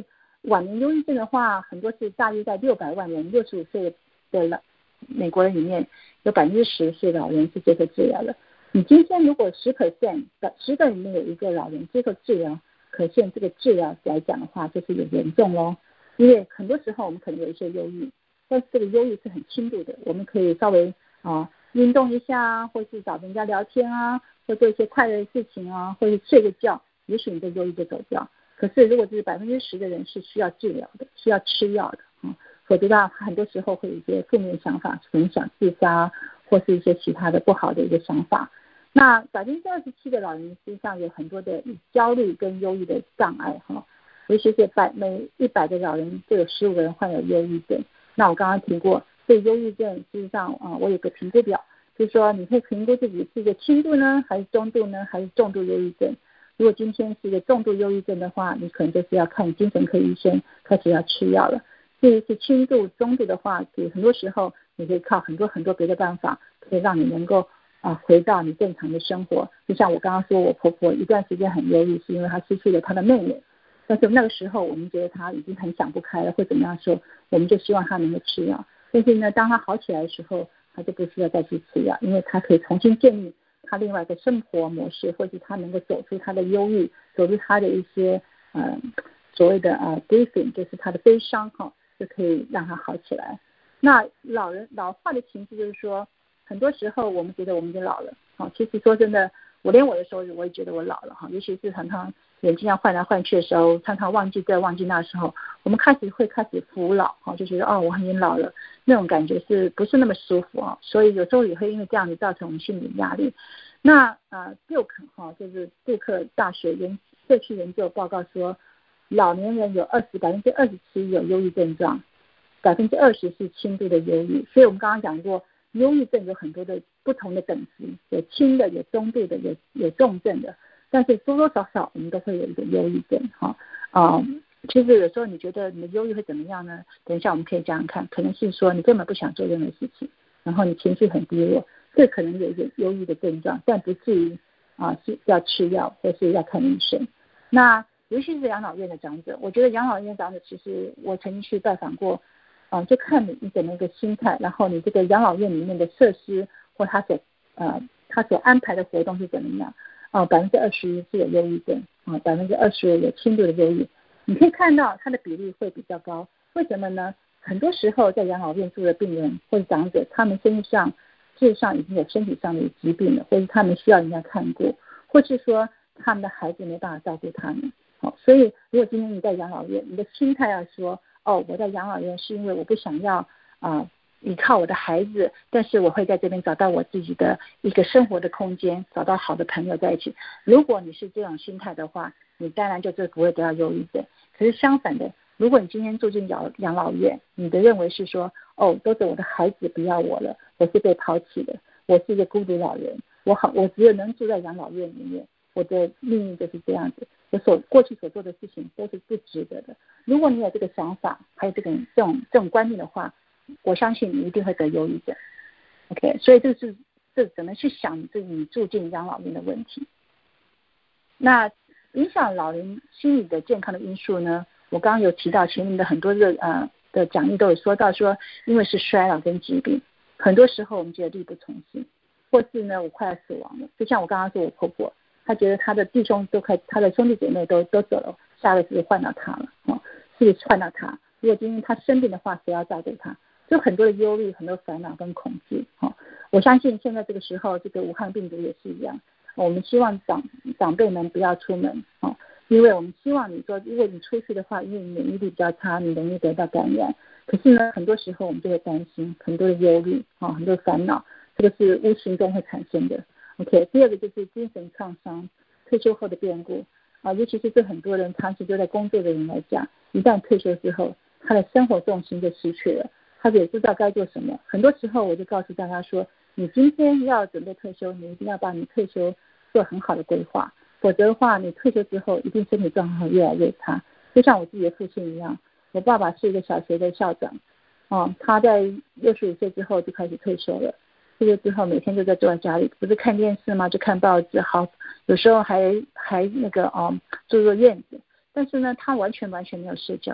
晚年忧郁症的话，很多是大约在六百万人，六十五岁的老美国人里面有百分之十岁老人是接受治疗的。你今天如果十 percent 的十个里面有一个老人接受治疗，可见这个治疗来讲的话，就是有严重咯。因为很多时候我们可能有一些忧郁，但是这个忧郁是很轻度的，我们可以稍微啊运动一下，或是找人家聊天啊，或做一些快乐的事情啊，或是睡个觉，也许你的忧郁就走掉。可是如果这是百分之十的人是需要治疗的，需要吃药的啊，否则的话很多时候会有一些负面想法，可能想自杀，或是一些其他的不好的一个想法。那百分之二十七的老人实际上有很多的焦虑跟忧郁的障碍哈，尤其是百每一百个老人就有十五个人患有忧郁症。那我刚刚提过，对忧郁症事实上啊，我有个评估表，就是说你可以评估自己是一个轻度呢，还是中度呢，还是重度忧郁症。如果今天是一个重度忧郁症的话，你可能就是要看精神科医生，开始要吃药了。至于是轻度、中度的话，很多时候你可以靠很多很多别的办法，可以让你能够啊回到你正常的生活。就像我刚刚说，我婆婆一段时间很忧郁，是因为她失去了她的妹妹。但是那个时候我们觉得她已经很想不开了，或怎么样说，我们就希望她能够吃药。但是呢，当她好起来的时候，她就不需要再去吃药，因为她可以重新建立他另外一个生活模式，或者他能够走出他的忧郁，走出他的一些呃所谓的呃 grieving， 就是他的悲伤哈，就可以让他好起来。那老人老化的情绪就是说，很多时候我们觉得我们已经老了，好，其实说真的，我连我的时候我也觉得我老了哈，尤其是常常眼睛要换来换去的时候，常常忘记这忘记那时候，我们开始会开始服老哈，就觉得哦我已经老了，那种感觉是不是那么舒服啊？所以有时候也会因为这样子造成我们心理压力。那呃杜克哈就是杜克大学研社区研究报告说，老年人有二十百分之二十七有忧郁症状，百分之二十是轻度的忧郁。所以我们刚刚讲过，忧郁症有很多的不同的等级，有轻的，有中度的，有有重症的，但是多多少少我们都会有一个忧郁症哈啊。其实有时候你觉得你的忧郁会怎么样呢？等一下我们可以这样看，可能是说你根本不想做任何事情，然后你情绪很低落，这可能有一个忧郁的症状，但不至于啊是要吃药或是要看医生。那尤其是养老院的长者，我觉得养老院的长者其实我曾经去拜访过，啊就看你你怎么一个心态，然后你这个养老院里面的设施或他所呃他所安排的活动是怎么样啊，百分之二十一是有忧郁症啊，百分之二十五有轻度的忧郁。你可以看到它的比例会比较高，为什么呢？很多时候在养老院住的病人或者长者，他们身上事实上已经有身体上的疾病了，或者他们需要人家看顾，或是说他们的孩子没办法照顾他们。好，所以如果今天你在养老院，你的心态要说，哦，我在养老院是因为我不想要啊、呃、依靠我的孩子，但是我会在这边找到我自己的一个生活的空间，找到好的朋友在一起。如果你是这种心态的话，你当然就是不会得到忧郁症。可是相反的，如果你今天住进养养老院，你的认为是说，哦，都是我的孩子不要我了，我是被抛弃的，我是一个孤独老人，我好，我只有能住在养老院里面，我的命运就是这样子，我所过去所做的事情都是不值得的。如果你有这个想法，还有这个这种这种观念的话，我相信你一定会得忧郁症。OK， 所以这是这怎么去想你自己住进养老院的问题。那影响老人心理的健康的因素呢，我刚刚有提到前面的很多的呃的讲义都有说到说，因为是衰老跟疾病，很多时候我们觉得力不从心，或是呢我快要死亡了，就像我刚刚说我婆婆，她觉得她的弟兄都快，她的兄弟姐妹都都走了，下个是换到她了哦，是换到她，如果今天她生病的话，谁要照顾她？就很多的忧虑，很多烦恼跟恐惧哦。我相信现在这个时候，这个武汉病毒也是一样。我们希望长长辈们不要出门哦，因为我们希望你说，如果你出去的话，因为你免疫力比较差，你容易得到感染。可是呢，很多时候我们就会担心，很多的忧虑啊，很多烦恼，这个是无形中会产生的。OK， 第二个就是精神创伤，退休后的变故啊，尤其是对很多人长期都在工作的人来讲，一旦退休之后，他的生活重心就失去了，他也知道该做什么。很多时候我就告诉大家说，你今天要准备退休，你一定要把你退休做很好的规划，否则的话，你退休之后一定身体状况会越来越差。就像我自己的父亲一样，我爸爸是一个小学的校长，哦，他在六十五岁之后就开始退休了。退休之后每天就在坐在家里，不是看电视吗？就看报纸，好，有时候还还那个哦，做做院子。但是呢，他完全完全没有社交。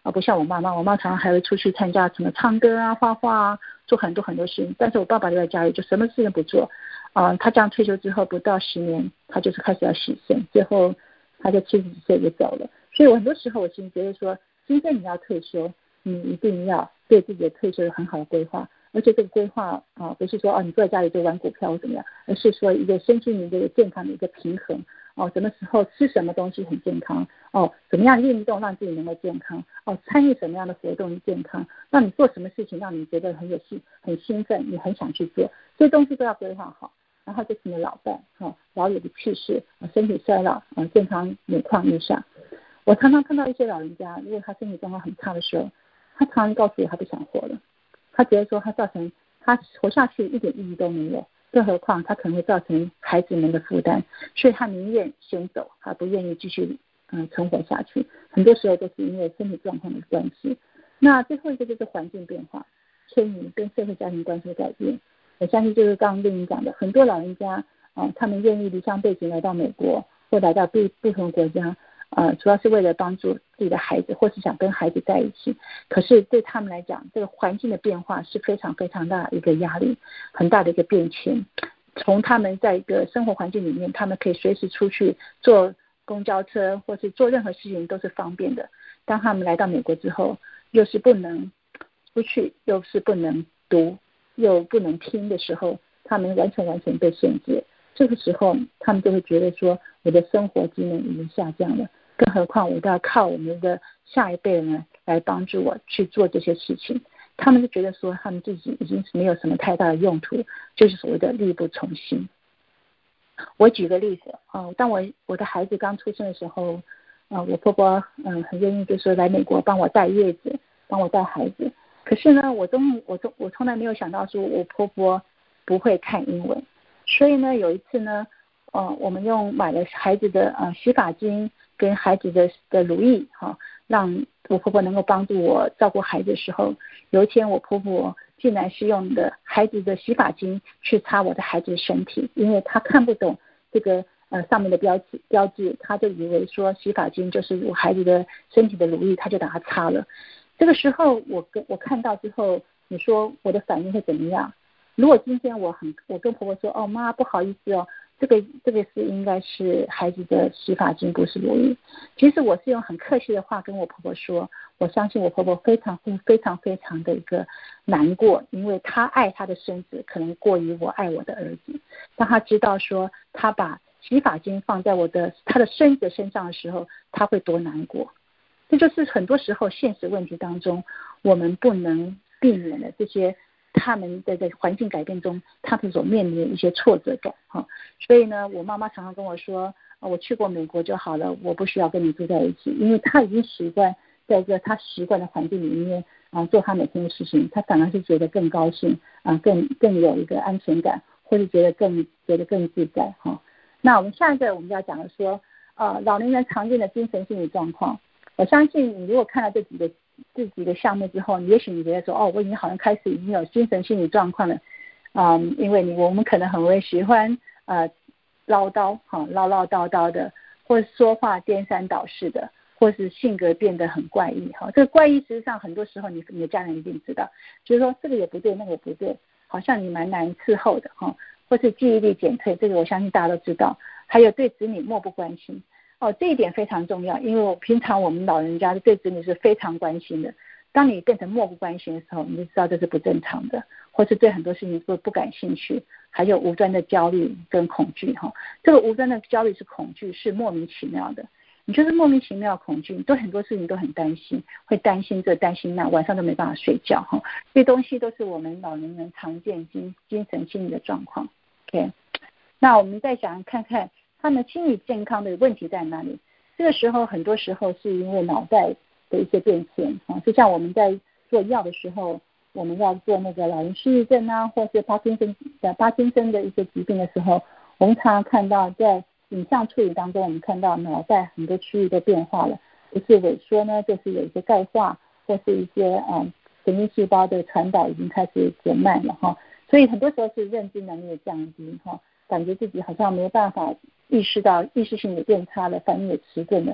啊，不像我妈妈，我妈常常还会出去参加什么唱歌啊、画画啊，做很多很多事情。但是我爸爸就在家里就什么事情不做，啊，他这样退休之后不到十年，他就是开始要洗肾，最后他就七十几岁就走了。所以我很多时候我心里觉得说，今天你要退休，你一定要对自己的退休有很好的规划。而且这个规划啊，不是说哦你坐在家里就玩股票或怎么样，而是说一个身心灵的健康的一个平衡哦，什么时候吃什么东西很健康哦，怎么样运动让自己能够健康哦，参与什么样的活动健康，让你做什么事情让你觉得很有兴很兴奋，你很想去做，这些东西都要规划好。然后就是你的老伴哈、哦，老有的去世，身体衰老啊，健康每况愈下。我常常看到一些老人家，如果他身体状况很差的时候，他常常告诉我他不想活了。他觉得说他造成他活下去一点意义都没有，更何况他可能会造成孩子们的负担，所以他宁愿先走，他不愿意继续嗯存活下去。很多时候都是因为身体状况的关系。那最后一个就是环境变化，迁移跟社会家庭关系的改变。我相信就是刚刚跟你讲的，很多老人家啊、呃，他们愿意离乡背井来到美国或来到不不同国家。呃，主要是为了帮助自己的孩子，或是想跟孩子在一起。可是对他们来讲，这个环境的变化是非常非常大的一个压力，很大的一个变迁。从他们在一个生活环境里面，他们可以随时出去坐公交车，或是做任何事情都是方便的。当他们来到美国之后，又是不能出去，又是不能读，又不能听的时候，他们完全完全被限制。这个时候，他们就会觉得说，我的生活机能已经下降了。更何况我都要靠我们的下一辈人来帮助我去做这些事情，他们就觉得说他们自己已经没有什么太大的用途，就是所谓的力不从心。我举个例子啊、呃，当我我的孩子刚出生的时候，呃，我婆婆嗯、呃、很愿意就是来美国帮我带月子，帮我带孩子。可是呢，我从我从我从来没有想到说我婆婆不会看英文，所以呢，有一次呢，呃，我们用买了孩子的呃洗发精。跟孩子的的乳液哈，让我婆婆能够帮助我照顾孩子的时候，有一天我婆婆竟然是用的孩子的洗发精去擦我的孩子的身体，因为她看不懂这个呃上面的标志标志，她就以为说洗发精就是我孩子的身体的乳液，她就把它擦了。这个时候我跟我看到之后，你说我的反应会怎么样？如果今天我很我跟婆婆说，哦妈不好意思哦。这个这个是应该是孩子的洗发精，不是乳液。其实我是用很客气的话跟我婆婆说，我相信我婆婆非常非常非常的一个难过，因为她爱她的孙子可能过于我爱我的儿子。当她知道说她把洗发精放在我的她的孙子身上的时候，她会多难过。这就是很多时候现实问题当中我们不能避免的这些。他们在在环境改变中，他们所面临的一些挫折感哈，所以呢，我妈妈常常跟我说，我去过美国就好了，我不需要跟你住在一起，因为她已经习惯在一个她习惯的环境里面啊做她每天的事情，她反而是觉得更高兴啊，更更有一个安全感，或是觉得更觉得更自在哈。那我们下一个我们要讲的说，呃，老年人常见的精神心理状况，我相信你如果看到这几个。自己的项目之后，也许你觉得说，哦，我已经好像开始已经有精神心理状况了，嗯，因为你我们可能很会喜欢呃唠叨，哈、哦，唠唠叨叨的，或者说话颠三倒四的，或是性格变得很怪异，哈、哦，这个怪异实际上很多时候你你的家人一定知道，就是说这个也不对，那个也不对，好像你蛮难伺候的，哈、哦，或是记忆力减退，这个我相信大家都知道，还有对子女漠不关心。哦，这一点非常重要，因为我平常我们老人家对子女是非常关心的。当你变成漠不关心的时候，你就知道这是不正常的，或是对很多事情都不感兴趣，还有无端的焦虑跟恐惧哈。这个无端的焦虑是恐惧，是莫名其妙的。你就是莫名其妙的恐惧，你对很多事情都很担心，会担心这担心那，晚上都没办法睡觉哈。这些东西都是我们老年人常见精精神心理的状况。OK， 那我们再想看看。他们心理健康的问题在哪里？这个时候很多时候是因为脑袋的一些变迁啊，就像我们在做药的时候，我们要做那个老人失忆症啊，或是帕金森的帕金森的一些疾病的时候，我们常常看到在影像处理当中，我们看到脑袋很多区域都变化了，不是萎缩呢，就是有一些钙化，或是一些嗯神经细胞的传导已经开始减慢了哈，所以很多时候是认知能力的降低哈。感觉自己好像没有办法意识到意识性也变差了，反应也迟钝了，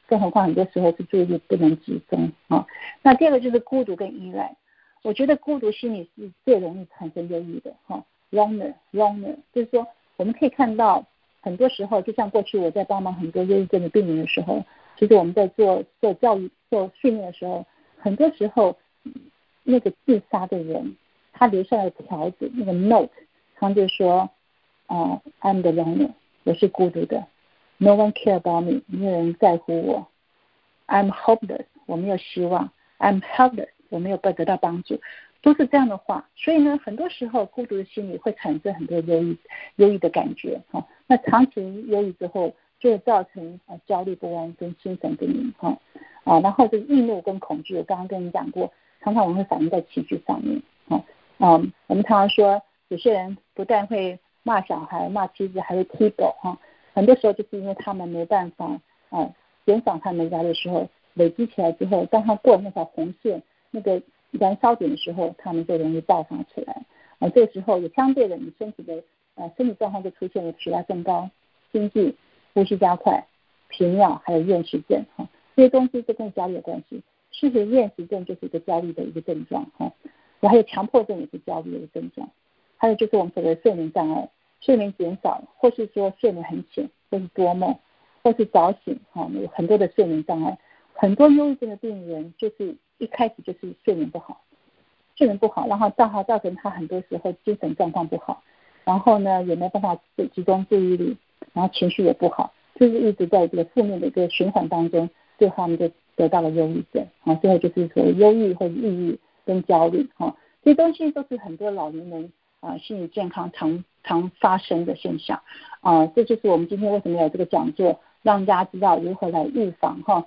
更何况很多时候是注意力不能集中啊。那第二个就是孤独跟依赖，我觉得孤独心理是最容易产生忧郁的哈 ，loner loner， 就是说我们可以看到很多时候，就像过去我在帮忙很多忧郁症的病人的时候，其实我们在做做教育做训练的时候，很多时候那个自杀的人他留下来的条子那个 note， 他就说啊、uh, I'm the loner， 我是孤独的 ，No one care about me， 没有人在乎我 ，I'm hopeless， 我没有希望 ，I'm helpless， 我没有得到帮助，都是这样的话。所以呢，很多时候孤独的心理会产生很多忧郁忧郁的感觉哈。那长期忧郁之后，就会造成呃焦虑不安跟精神不宁哈啊，然后就是易怒跟恐惧，我刚刚跟你讲过，常常我们会反映在情绪上面哈。嗯，我们常常说有些人不但会骂小孩、骂妻子，还会踢狗哈。很多时候就是因为他们没办法啊减少他们压力的时候，累积起来之后，当他过了那条红线、那个燃烧点的时候，他们就容易爆发出来。啊，这个时候也相对的，你身体的呃身体状况就出现了血压更高、心悸、呼吸加快、频尿，还有厌食症哈。这些东西都跟焦虑有关系。事实厌食症就是一个焦虑的一个症状哈。还有强迫症也是焦虑的一个症状。还有就是我们所谓的睡眠障碍，睡眠减少，或是说睡眠很浅，或是多梦，或是早醒哈，有很多的睡眠障碍。很多忧郁症的病人就是一开始就是睡眠不好，睡眠不好，然后造造成他很多时候精神状况不好，然后呢也没办法集中注意力，然后情绪也不好，就是一直在这个负面的一个循环当中，最后他们就得到了忧郁症啊，最后就是所谓忧郁或者抑郁跟焦虑哈，这些东西都是很多老年人啊心理健康常常发生的现象啊，这就是我们今天为什么有这个讲座，让大家知道如何来预防哈。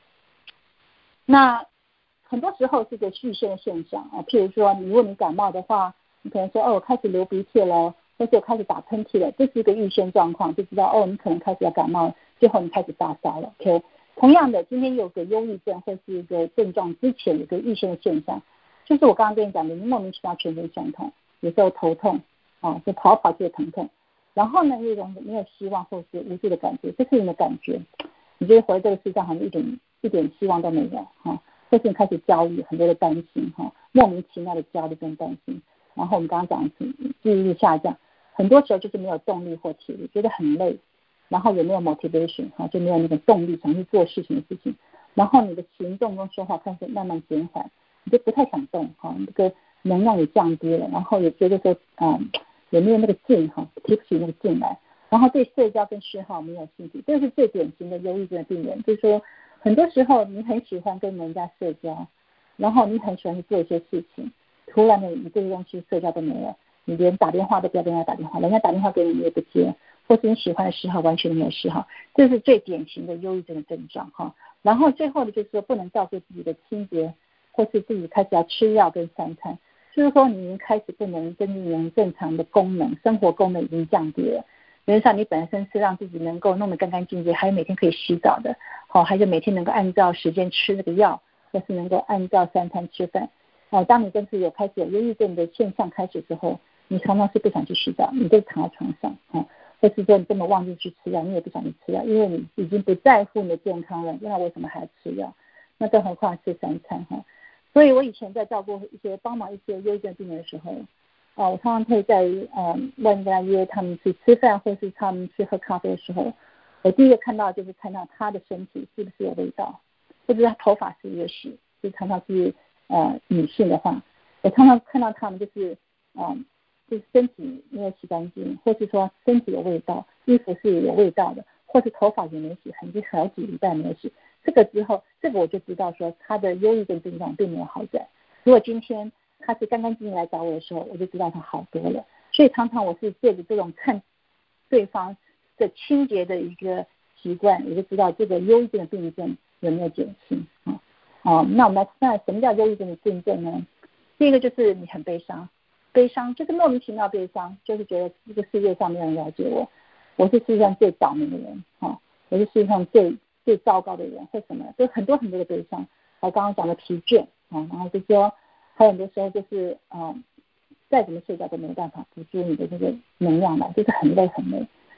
那很多时候是个预先的现象啊，譬如说你如果你感冒的话，你可能说哦我开始流鼻涕了，或者我开始打喷嚏了，这是一个预先状况，就知道哦你可能开始要感冒，最后你开始发烧了 OK。 同样的今天有个忧郁症或是一个症状之前有个预先的现象，就是我刚刚跟你讲的，你莫名其妙全身酸痛，有时候头痛啊，就跑跑去的疼痛，然后呢有一种没有希望或是无助的感觉，这是你的感觉，你觉得活在这个世上好像一点一点希望都没有哈，或是你开始焦虑，很多的担心哈，莫名其妙的焦虑跟担心，然后我们刚刚讲的是记忆力下降，很多时候就是没有动力或体力，觉得很累，然后也没有 motivation 哈，就没有那个动力想去做事情的事情，然后你的行动跟说话开始慢慢减缓，你就不太想动哈，这个能量也降低了，然后也觉得说嗯也没有那个劲哈，提不起那个劲来，然后对社交跟嗜好没有兴趣，这是最典型的忧郁症的病人，就是说很多时候你很喜欢跟人家社交，然后你很喜欢去做一些事情，突然的你这些东西社交都没有，你连打电话都不要跟人家打电话，人家打电话给你你也不接，或是你喜欢的嗜好完全没有嗜好，这是最典型的忧郁症的症状哈。然后最后的就是说不能照顾自己的清洁，或是自己开始要吃药跟三餐，就是说你已经开始不能跟人正常的功能，生活功能已经降低了。原则上你本身是让自己能够弄得干干净净，还有每天可以洗澡的，好，还有每天能够按照时间吃那个药，或是能够按照三餐吃饭。哦，当你真是有开始有忧郁症的现象开始之后，你常常是不想去洗澡，你就躺在床上，哦，或是说你根本忘记去吃药，你也不想去吃药，因为你已经不在乎你的健康了，那为什么还要吃药？那更何况吃三餐哈。所以我以前在照顾一些帮忙一些忧郁症病人的时候。啊，我常常会在呃外面跟他约他们去吃饭，或是他们去喝咖啡的时候，我第一个看到就是看到他的身体是不是有味道，或者他头发是不是有洗，就常常是呃女性的话，我常常看到他们就是啊、呃、就是身体没有洗干净，或是说身体有味道，衣服是有味道的，或是头发也没洗，很几好几礼拜没有洗，这个之后，这个我就知道说他的忧郁症症状并没有好转。如果今天他是干干净净来找我的时候，我就知道他好多了。所以常常我是借着这种看对方的清洁的一个习惯，我就知道这个忧郁症的病症有没有减轻啊。好，那我们来看什么叫忧郁症的病症呢？第一个就是你很悲伤，悲伤就是莫名其妙悲伤，就是觉得这个世界上没有人了解我，我是世界上最倒霉的人啊，我是世界上最最糟糕的人，或什么，就很多很多的悲伤。我刚刚讲的疲倦啊，然后就说。还有很多时候就是呃再怎么睡觉都没有办法补足你的这个能量来，就是很累很累。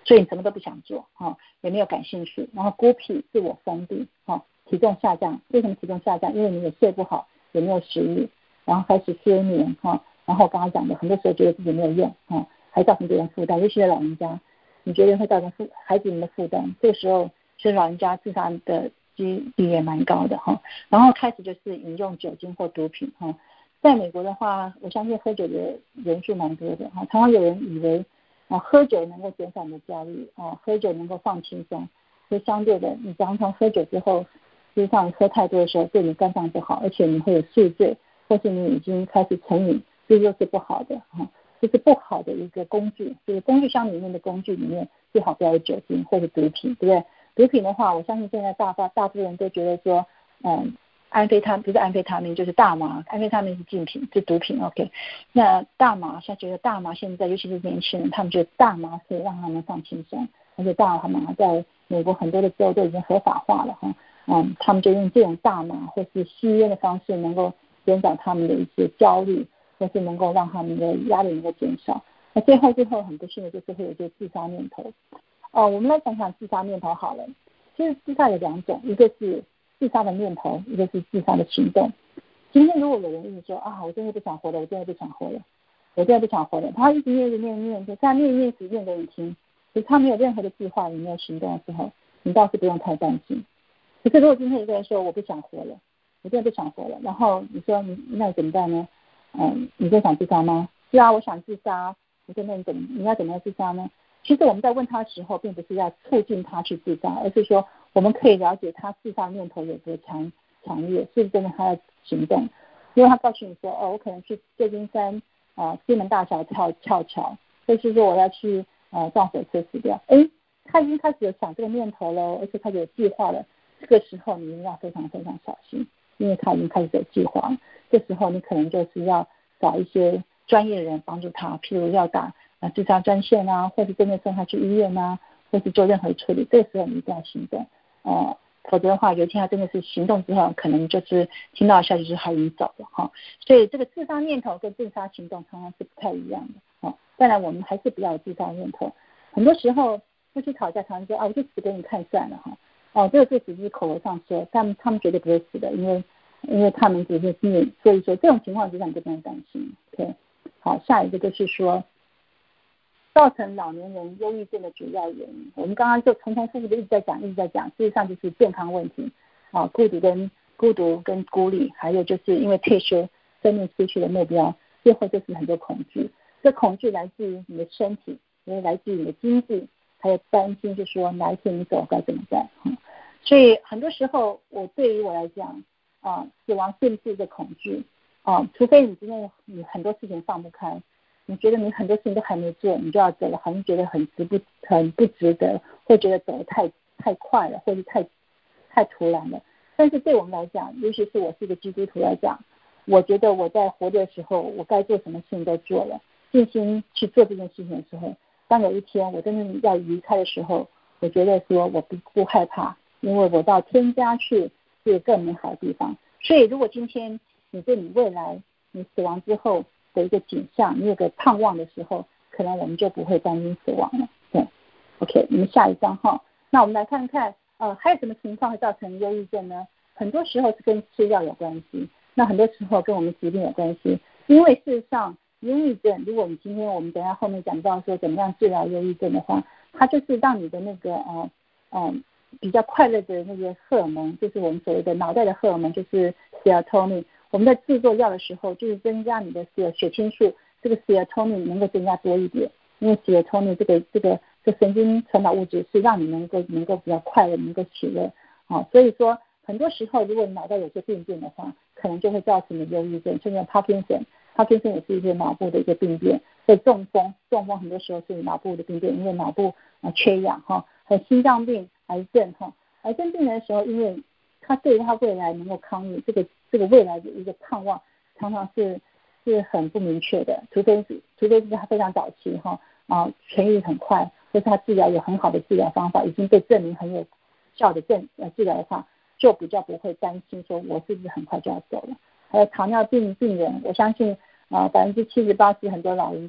所以你什么都不想做，哦，也没有感兴趣，然后孤僻自我封闭，哦，体重下降。为什么体重下降？因为你也睡不好，也没有食欲，然后开始失眠，哈、哦，然后我刚刚讲的很多时候觉得自己没有用，哦，还造成别人负担，尤其是老人家，你觉得会造成负孩子们的负担，这个时候其实老人家自杀的几率也蛮高的，哈、哦，然后开始就是饮用酒精或毒品，哈、哦，在美国的话，我相信喝酒的人数蛮多的，哈、哦，常常有人以为啊，喝酒能够减少你的焦虑，啊，喝酒能够放轻松，所以相对的，你常常喝酒之后，实际上喝太多的时候，对你肝脏不好，而且你会有宿醉，或是你已经开始成瘾，这就是不好的，哈、啊，这是不好的一个工具，就是工具箱里面的工具里面最好不要有酒精或者毒品，对不对？毒品的话，我相信现在大大大部分人都觉得说，嗯。安非他不是安非他命就是大麻，安非他命是禁品，是毒品。OK， 那大麻现在觉得大麻现在尤其是年轻人，他们觉得大麻可以让他们放轻松，而且大麻在美国很多的州都已经合法化了哈，嗯，他们就用这种大麻或是吸烟的方式，能够减少他们的一些焦虑，或是能够让他们的压力能够减少。那最后最后很不幸的就是会有一些自杀念头。哦，我们来想想自杀念头好了，其实自杀有两种，一个是自杀的念头，一个是自杀的行动。今天如果有人一直说啊，我真的不想活了，我真的不想活了，我真的不想活了，他一直念一念念，就他念念只念给你听，可是他没有任何的计划，也没有行动的时候，你倒是不用太担心。可是如果今天一个人说我不想活了，我真的不想活了，然后你说你那怎么办呢？嗯，你在想自杀吗？是啊，我想自杀。我说那你怎么你要怎么样自杀呢？其实我们在问他的时候，并不是要促进他去自杀，而是说我们可以了解他自杀念头有多强强烈，是不是真的他要行动？因为他告诉你说，哦，我可能去旧金山啊西门大桥跳跳桥，或是说我要去呃撞火车死掉。哎，他已经开始有想这个念头了，而且开始有计划了。这个时候你一定要非常非常小心，因为他已经开始有计划了。这时候你可能就是要找一些专业的人帮助他，譬如要打啊自杀专线啊，或是真的送他去医院啊，或是做任何处理。这个时候你一定要行动，呃，否则的话，有一天他真的是行动之后，可能就是听到消息就是他已经走了哈。所以这个自杀念头跟自杀行动常常是不太一样的啊。当然我们还是不要有自杀念头。很多时候夫妻吵架常常说啊，我就死给你看算了哈。哦，这个就只是口头上说，但他们绝对不会死的，因为因为他们只是念，所以说这种情况之下你就不用担心。OK， 好，下一个就是说，造成老年人忧郁症的主要原因，我们刚刚就重重复复的一直在讲，一直在讲，事实上就是健康问题啊，孤独跟孤独跟孤立，还有就是因为退休，生命失去了目标，最后就是很多恐惧，这恐惧来自于你的身体，也来自于你的经济，还有担心就是说哪一天你走该怎么办。嗯，所以很多时候我对于我来讲啊，死亡是不是一个恐惧啊？除非你今天你很多事情放不开，你觉得你很多事情都还没做，你就要走了，好像觉得很值不很不值得，会觉得走得太太快了，或者太太突然了。但是对我们来讲，尤其是我是一个基督徒来讲，我觉得我在活着的时候，我该做什么事情都做了，尽心去做这件事情的时候，当有一天我真正要离开的时候，我觉得说我不不害怕，因为我到天家去是更美好的地方。所以如果今天你对你未来你死亡之后的一个景象，你有个盼望的时候，可能我们就不会担心死亡了。对 ，OK， 我们下一张哈。那我们来看看，呃，还有什么情况会造成忧郁症呢？很多时候是跟吃药有关系，那很多时候跟我们疾病有关系。因为事实上，忧郁症，如果你今天我们等一下后面讲到说怎么样治疗忧郁症的话，它就是让你的那个呃呃比较快乐的那个荷尔蒙，就是我们所谓的脑袋的荷尔蒙，就是 serotonin。我们在制作药的时候，就是增加你的血血清素，这个 serotonin 能够增加多一点，因为 serotonin 这个这个这神经传导物质是让你能够能够比较快乐，能够喜乐啊。所以说，很多时候如果你脑袋有些病变的话，可能就会造成你忧郁症，甚至 Parkinson。Parkinson 也是一个脑部的一个病变，所以中风，中风很多时候是脑部的病变，因为脑部啊缺氧哈，还有心脏病、癌症哈，癌症病人的时候，因为他对于他未来能够抗疫，这个这个未来的一个盼望，常常是是很不明确的，除非是除非是他非常早期哈啊痊愈很快，或是他治疗有很好的治疗方法，已经被证明很有效的治呃治疗的话，就比较不会担心说我是不是很快就要走了。还有糖尿病病人，我相信啊百分之七十八十很多老人家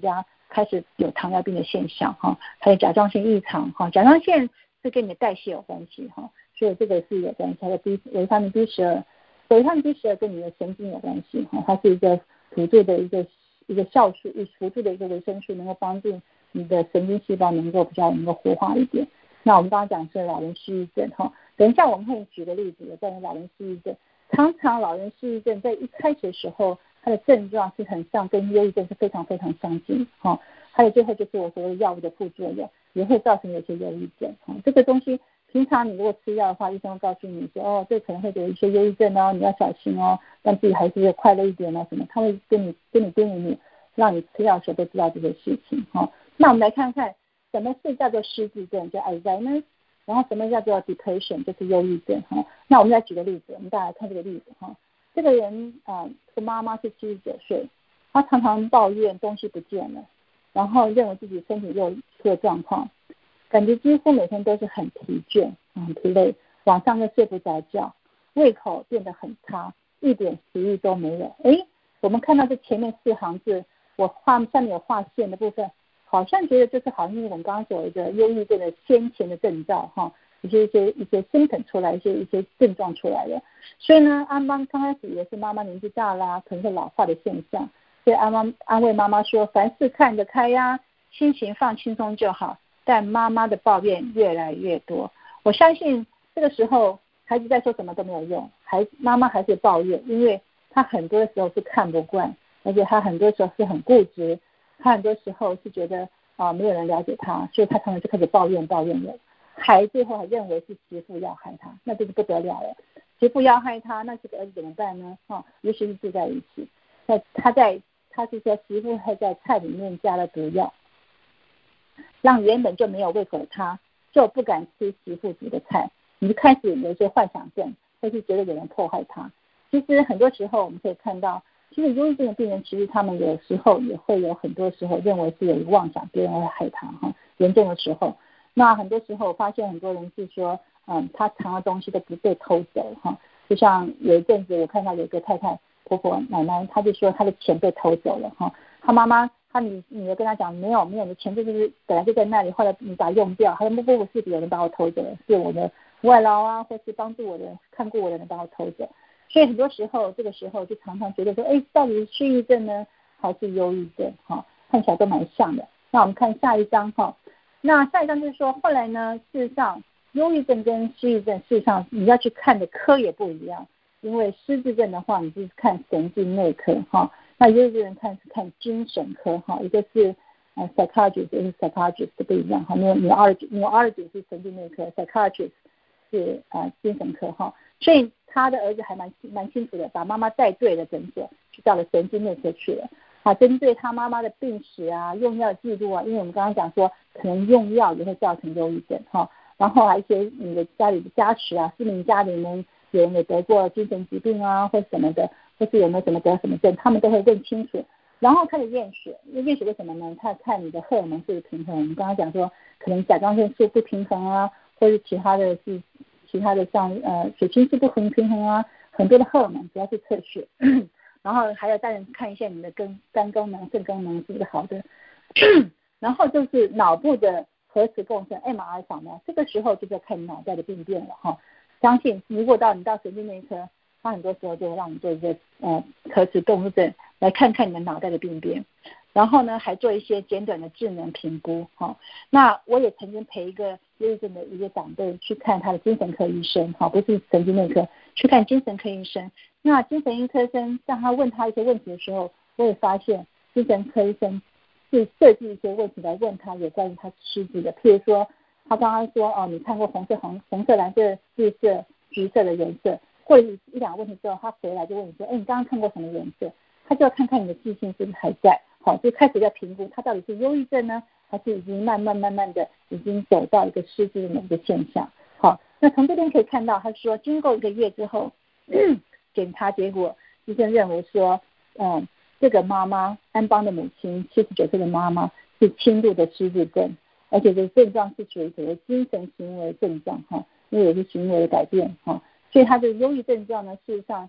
开始有糖尿病的现象哈，还有甲状腺异常哈，甲状腺是跟你的代谢有关系哈，所以这个是有关系。还有 B 维他命 B 十二，维他命 B 十二跟你的神经有关系哈，它是一个辅助的一个一个酵素，辅助的一个维生素，能够帮助你的神经细胞能够比较能够活化一点。那我们刚刚讲是老人失忆症哈，等一下我们会举个例子，有关于老人失忆症。常常老人失忆症在一开始的时候，它的症状是很像跟忧郁症是非常非常相近哈。还有最后就是我所谓的药物的副作用，也会造成有些忧郁症哈。这个东西平常你如果吃药的话，医生会告诉你说哦，这可能会有一些忧郁症哦，你要小心哦，让自己还是快乐一点哦什么，他会跟你跟你叮咛你，让你吃药的时候都知道这些事情哈。那我们来看看什么是叫做失智症，叫 Alzheimer。然后什么叫做 depression， 就是忧郁症哈。那我们再举个例子，我们大家来看这个例子哈。这个人啊、呃，这个妈妈是七十九岁，她常常抱怨东西不见了，然后认为自己身体又出了状况，感觉几乎每天都是很疲倦、很疲累，晚上又睡不着觉，胃口变得很差，一点食欲都没有。诶，我们看到这前面四行字，我画下面有画线的部分。好像觉得就是好像我们刚刚所谓的忧郁症的先前的征兆哈，一些一些一些 symptom 出来，一些一些症状出来了。所以呢，安邦刚开始也是妈妈年纪大啦，可能是老化的现象，所以安邦安慰妈妈说，凡事看得开呀，心情放轻松就好。但妈妈的抱怨越来越多，我相信这个时候孩子在说什么都没有用，孩妈妈还是抱怨，因为他很多的时候是看不惯，而且他很多时候是很固执。他很多时候是觉得啊、呃、没有人了解他，所以他常常就开始抱怨抱怨了，还最后还认为是媳妇要害他，那就是不得了了。媳妇要害他，那这个儿子怎么办呢？哈、哦，于是是住在一起，在他在他是说媳妇还在菜里面加了毒药，让原本就没有胃口的他就不敢吃媳妇煮的菜，你就开始有一些幻想症，或是觉得有人迫害他。其实很多时候我们可以看到。其实忧郁症的病人，其实他们有时候也会有很多时候认为是有妄想别人会害他哈，严重的时候，那很多时候我发现很多人是说，嗯，他藏的东西都不被偷走哈，就像有一阵子我看到有一个太太婆婆奶奶，她就说她的钱被偷走了哈，她妈妈她女女儿跟她讲没有没有，你的钱就是本来就在那里，后来你把它用掉，她说不不不是有人把我偷走了，是我的外劳啊，或是帮助我的人看顾我的人把我偷走。所以很多时候，这个时候就常常觉得说，哎，到底是失忆症呢，还是忧郁症？哈，看起来都蛮像的。那我们看下一章哈。那下一章就是说，后来呢，事实上，忧郁症跟失忆症，事实上你要去看的科也不一样。因为失智症的话，你就是看神经内科哈；那忧郁症人看是看精神科哈。一个是呃 psychologist， 一个是 psychologist 不一样哈。neurologist neurologist 是神经内科 ，psychologist 是呃精神科哈。所以他的儿子还蛮蛮清楚的，把妈妈带对了诊所，去到了神经内科去了。啊，针对他妈妈的病史啊、用药记录啊，因为我们刚刚讲说，可能用药也会造成忧郁症哈。然后还有一些你的家里的家史啊，是你家里面有人有得过精神疾病啊，或什么的，或是有没有什么得什么症，他们都会认清楚。然后开始验血，验血为什么呢？他看你的荷尔蒙是不是平衡。我们刚刚讲说，可能甲状腺素不平衡啊，或是其他的是。其他的像呃血清素不很平衡啊，很多的荷尔蒙主要是测血，然后还有当然看一下你的肝肝功能、肾功能是不是好的，然后就是脑部的核磁共振 M R I 扫描，这个时候就在看你脑袋的病变了哈。相信如果到你到神经内科，他很多时候就会让你做一个呃核磁共振来看看你的脑袋的病变。然后呢，还做一些简短的智能评估哈、哦。那我也曾经陪一个忧郁症的一个长辈去看他的精神科医生，哈、哦，不是神经内科，去看精神科医生。那精神科医生让他问他一些问题的时候，我也发现精神科医生是设计一些问题来问他有关于他失智的，譬如说他刚刚说哦，你看过红色、红红色、蓝色、绿色、橘色的颜色，或者一两个问题之后，他回来就问你说，哎，你刚刚看过什么颜色？他就要看看你的记性是不是还在。好，就开始在评估他到底是忧郁症呢，还是已经慢慢慢慢的已经走到一个失智的一个现象。好，那从这边可以看到，他说经过一个月之后，检查结果，医生认为说，嗯，这个妈妈安邦的母亲七十九岁的妈妈是轻度的失智症，而且这症状是属于所谓精神行为症状哈，因为有些行为的改变哈，所以他的忧郁症状呢，事实上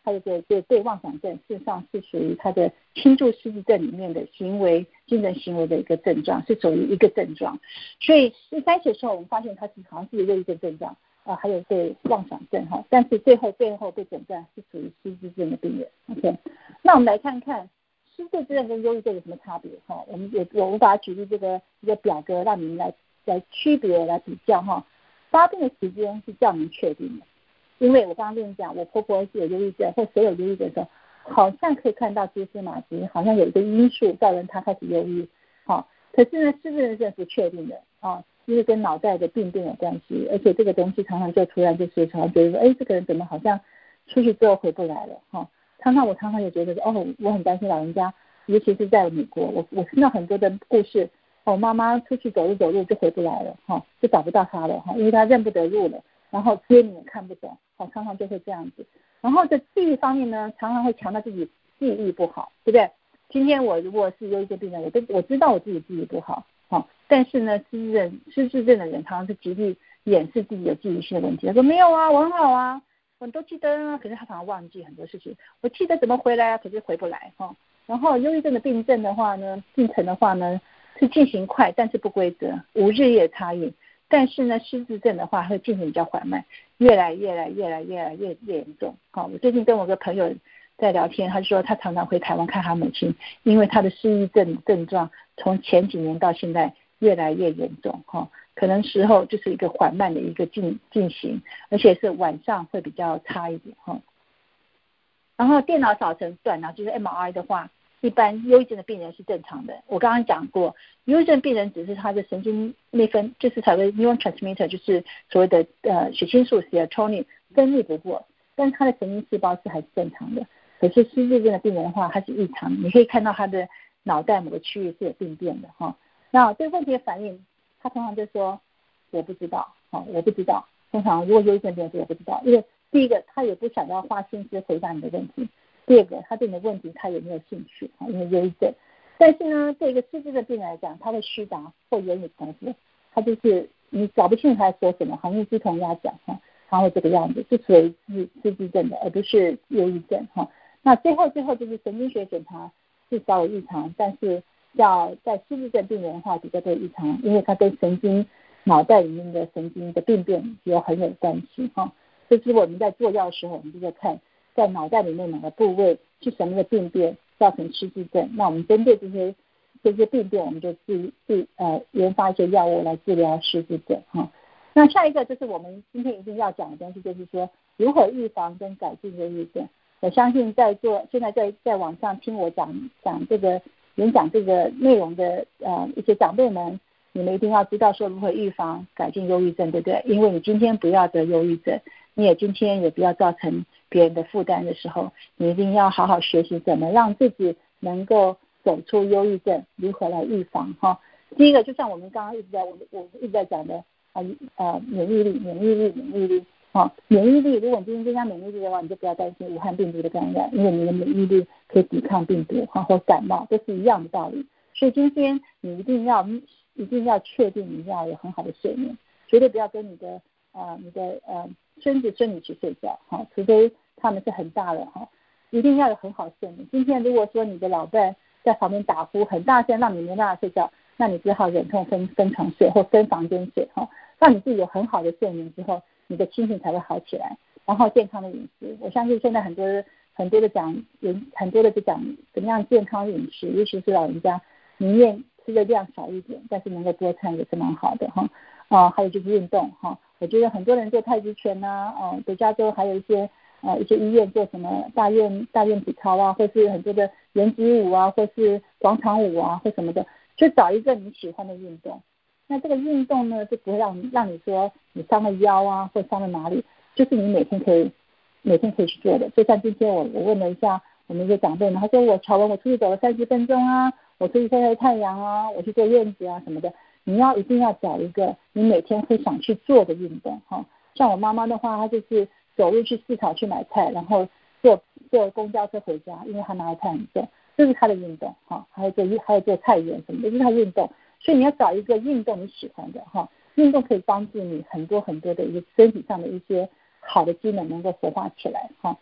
还有这这对妄想症，事实上是属于他的轻度失智症里面的行为精神行为的一个症状，是属于一个症状。所以一开始的时候我们发现他是好像是忧郁症症状啊、呃，还有对妄想症哈，但是最后最后被诊断是属于失智症的病人。OK， 那我们来看看失智症跟忧郁症有什么差别哈？我们也我无法举例这个一个表格让你们来来区别来比较哈。发病的时间是较能确定的。因为我刚刚跟你讲，我婆婆是有忧郁症，或谁有忧郁症的时候，好像可以看到蛛丝马迹，好像有一个因素造成她开始忧郁。好，可是呢，失智症是不确定的啊，因为跟脑袋的病变有关系，而且这个东西常常就突然就是常常觉得说，哎，这个人怎么好像出去之后回不来了？哈，常常我常常也觉得说，哦，我很担心老人家，尤其是在美国，我我听到很多的故事，哦，妈妈出去走路走路就回不来了，哈，就找不到她了，哈，因为她认不得路了。然后街名也看不懂，好，常常就会这样子。然后在记忆方面呢，常常会强调自己记忆不好，对不对？今天我如果是忧郁症病人，我都我知道我自己记忆不好，好，但是呢，失智症失智症的人常常是极力掩饰自己有记忆性的问题。他说没有啊，我很好啊，我都记得啊，可是他常常忘记很多事情。我记得怎么回来啊，可是回不来哈。然后忧郁症的病症的话呢，病程的话呢是进行快，但是不规则，无日夜差异。但是呢，失智症的话会进行比较缓慢，越来越来越来越来越越严重。好，我最近跟我个朋友在聊天，他说他常常回台湾看他母亲，因为他的失忆症症状从前几年到现在越来越严重，哈，可能时候就是一个缓慢的一个进进行，而且是晚上会比较差一点，哈。然后电脑扫成断脑就是 M R I 的话，一般忧郁症的病人是正常的。我刚刚讲过，忧郁症病人只是他的神经内分，就是所谓 neurotransmitter， 就是所谓的呃血清素 serotonin 分泌不过，但是他的神经细胞是还是正常的。可是失智症的病人的话，他是异常，你可以看到他的脑袋某个区域是有病变的哈。那对问题的反应，他通常就说我不知道，哦，我不知道。通常如果忧郁症病人说我不知道，因为第一个他也不想要花心思回答你的问题。第二个，他对你的问题他也没有兴趣啊，因为忧郁症。但是呢，对一个失智的病人来讲，他会虚答或言语重复，他就是你搞不清楚他在说什么，好像鸡同鸭讲哈，他会这个样子，是属于失失智症的，而不是忧郁症哈。那最后最后就是神经学检查是稍有异常，但是要在失智症病人的话比较多异常，因为它跟神经脑袋里面的神经的病变有很有关系哈。这是我们在做药的时候，我们就在看。在脑袋里面哪个部位是什么的病变造成失智症？那我们针对这些这些病变，我们就治治呃研发一些药物来治疗失智症哈。那下一个就是我们今天一定要讲的东西，就是说如何预防跟改进忧郁症。我相信在做现在在在网上听我讲讲这个演讲这个内容的呃一些长辈们，你们一定要知道说如何预防改进忧郁症，对不对？因为你今天不要得忧郁症，你也今天也不要造成别人的负担的时候，你一定要好好学习怎么让自己能够走出忧郁症，如何来预防哈。第一个就像我们刚刚一直在我我一直在讲的啊呃免疫力免疫力免疫力啊免疫力，如果你今天增加免疫力的话，你就不要担心武汉病毒的感染，因为你的免疫力可以抵抗病毒哈或感冒，都是一样的道理。所以今天你一定要一定要确定你要有很好的睡眠，绝对不要跟你的呃你的呃孙子孙女去睡觉哈，除非他们是很大了哈，一定要有很好睡眠。今天如果说你的老伴在旁边打呼很大声，让你没办法睡觉，那你只好忍痛分分床睡或分房间睡哈，让你自己有很好的睡眠之后，你的心情才会好起来。然后健康的饮食，我相信现在很多很多的讲很多的就讲怎么样健康饮食，尤其是老人家宁愿吃的量少一点，但是能够多餐也是蛮好的哈。啊，还有就是运动哈，我觉得很多人做太极拳呐、啊，哦，北加州还有一些呃一些医院做什么大院大院体操啊，或是很多的圆举舞啊，或是广场舞啊，或什么的，就找一个你喜欢的运动。那这个运动呢，就不会让你让你说你伤了腰啊，或伤了哪里，就是你每天可以每天可以去做的。就像今天我我问了一下我们一个长辈呢，他说我乔文我出去走了三十分钟啊，我出去晒晒太阳啊，我去做院子啊什么的。你要一定要找一个你每天会想去做的运动哈。像我妈妈的话，她就是走路去市场去买菜，然后坐坐公交车回家，因为她拿的菜很重，这是她的运动哈。还有做还有做菜园什么的，这是她运动。所以你要找一个运动你喜欢的哈，运动可以帮助你很多很多的一个身体上的一些好的机能能够活化起来哈。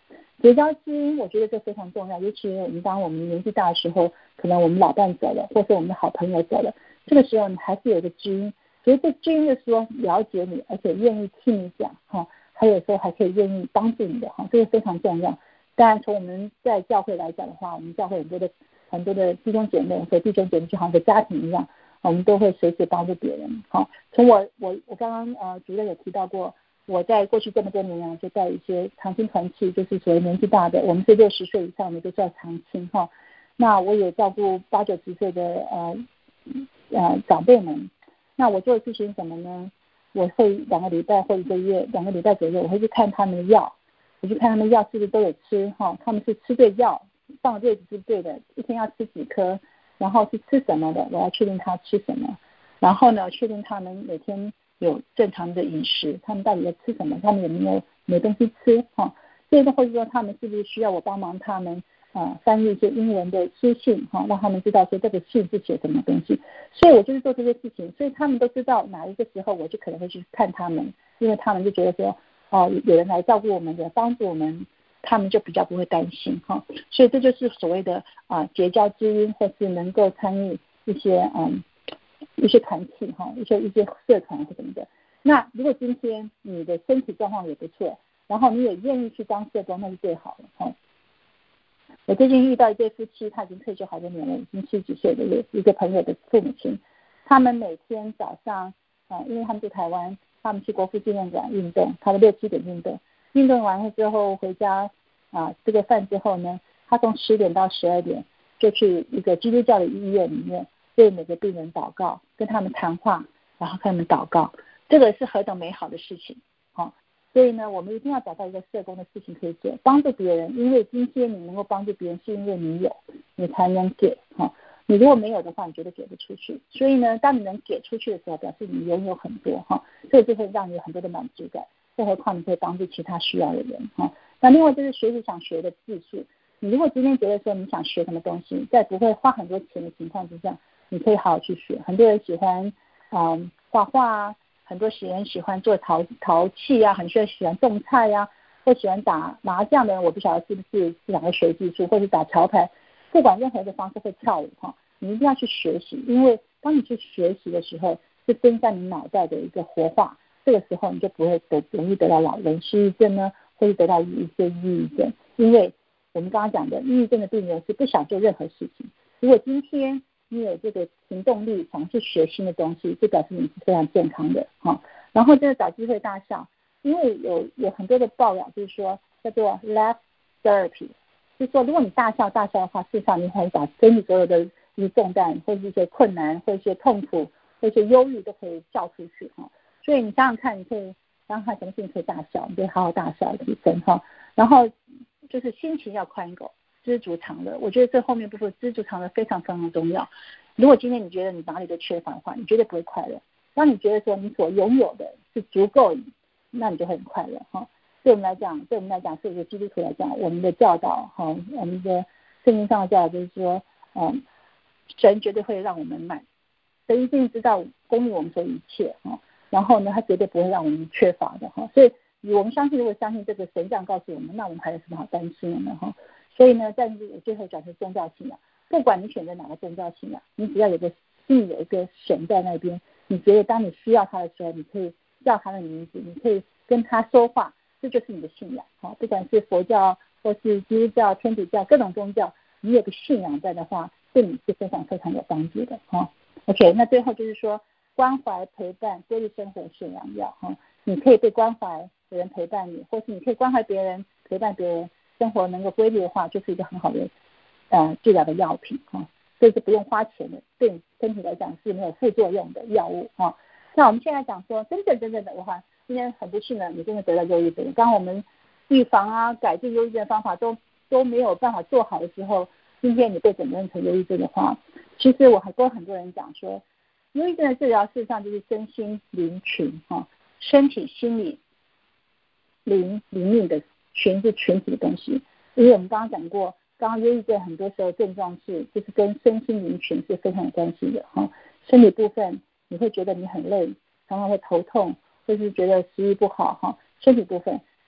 结交知音，我觉得这非常重要，尤其我们当我们年纪大的时候，可能我们老伴走了，或者我们的好朋友走了，这个时候你还是有个知音，所以这知音的时候了解你，而且愿意听你讲哈，还有时候还可以愿意帮助你的哈，这个非常重要。当然，从我们在教会来讲的话，我们教会很多的很多的弟兄姐妹和弟兄姐妹就好像个家庭一样，我们都会随时帮助别人。好，从我我我刚刚呃主任有提到过。我在过去这么多年啊，就带一些长青团契，就是所谓年纪大的，我们是六十岁以上的都叫长青哈。那我也照顾八九十岁的呃呃长辈们。那我做的事情什么呢？我会两个礼拜或一个月，两个礼拜左右，我会去看他们的药，我去看他们药是不是都有吃哈，他们是吃对药，放的位置是对的，一天要吃几颗，然后是吃什么的，我要确定他吃什么，然后呢，确定他们每天有正常的饮食，他们到底在吃什么，他们有没有没东西吃哈？所以呢，或者说他们是不是需要我帮忙他们啊、呃、翻译一些英文的书信哈，让他们知道说这个信是写什么东西。所以我就是做这些事情，所以他们都知道哪一个时候我就可能会去看他们，因为他们就觉得说哦、呃、有人来照顾我们，有人帮助我们，他们就比较不会担心哈。所以这就是所谓的啊、呃、结交知音，或是能够参与一些嗯。一些团体哈，一些一些社团或什么的。那如果今天你的身体状况也不错，然后你也愿意去当社工，那是最好的哈。我最近遇到一对夫妻，他已经退休好多年了，已经七十几岁的一个朋友的父母亲，他们每天早上啊、呃，因为他们住台湾，他们去国父纪念馆运动，他们六七点运动，运动完了之后回家啊、呃，吃个饭之后呢，他从十点到十二点就去一个基督教的医院里面。为每个病人祷告，跟他们谈话，然后跟他们祷告，这个是何等美好的事情、哦、所以呢，我们一定要找到一个社工的事情可以做，帮助别人。因为今天你能够帮助别人，是因为你有，你才能给、哦、你如果没有的话，你绝对给不出去。所以呢，当你能给出去的时候，表示你拥有很多哈、哦，这个就会让你有很多的满足感。更何况你可以帮助其他需要的人哈、哦。那另外就是学习想学的技术，你如果今天觉得说你想学什么东西，在不会花很多钱的情况之下，你可以好好去学。很多人喜欢嗯画画啊，很多人喜欢做陶陶器啊，很多人喜欢种菜啊，或喜欢打麻将的人，我不晓得是不是是两个学技术，或是打桥牌，不管任何的方式会跳舞哈，你一定要去学习，因为当你去学习的时候，是增加你脑袋的一个活化，这个时候你就不会得容易得到老人失忆症呢，或是得到一些抑郁症。因为我们刚刚讲的抑郁症的病人是不想做任何事情，如果今天你有这个行动力，想去学新的东西，就表示你是非常健康的哈。然后就是找机会大笑，因为有有很多的报道就是说叫做 laugh therapy， 就是说如果你大笑大笑的话，事实上你会把身体所有的一些重担，或是一些困难，或一些痛苦，或一些忧郁都可以笑出去哈。所以你想想看，你可以想想看什么事情可以大笑，你可以好好大笑提升哈。然后就是心情要宽广。知足常乐，我觉得这后面部分知足常乐非常非常重要。如果今天你觉得你哪里都缺乏的话，你绝对不会快乐。当你觉得说你所拥有的是足够，那你就会很快乐哈。对我们来讲，对我们来讲，是一个基督徒来讲，我们的教导哈，我们的圣经上的教导就是说，嗯，神绝对会让我们满，神一定知道供应我们所有一切哈。然后呢，他绝对不会让我们缺乏的哈。所以我们相信，如果相信这个神这样告诉我们，那我们还有什么好担心的呢哈？所以呢，但是我最后讲是宗教信仰，不管你选择哪个宗教信仰，你只要有个心里有一个神在那边，你觉得当你需要他的时候，你可以叫他的名字，你可以跟他说话，这就是你的信仰。好，不管是佛教或是基督教、天主教各种宗教，你有个信仰在的话，对你是非常非常有帮助的。哈 ，OK， 那最后就是说关怀陪伴规律生活是良药。哈，你可以被关怀的人陪伴你，或是你可以关怀别人陪伴别人。生活能够规律的话，就是一个很好的呃治疗的药品哈，这是不用花钱的，对你身体来讲是没有副作用的药物哈。那我们现在讲说，真正真正的话，今天很不幸的，你真的得到忧郁症。刚刚我们预防啊、改进忧郁症的方法都都没有办法做好的时候，今天你被诊断成忧郁症的话，其实我还跟很多人讲说，忧郁症的治疗事实上就是身心灵群哈，身体、心理、灵、灵命的。群是群体的东西，因为我们刚刚讲过，刚刚忧郁症很多时候症状是就是跟身心灵群是非常有关系的哈。身体部分你会觉得你很累，常常会头痛，或是觉得食欲不好哈。身体部分，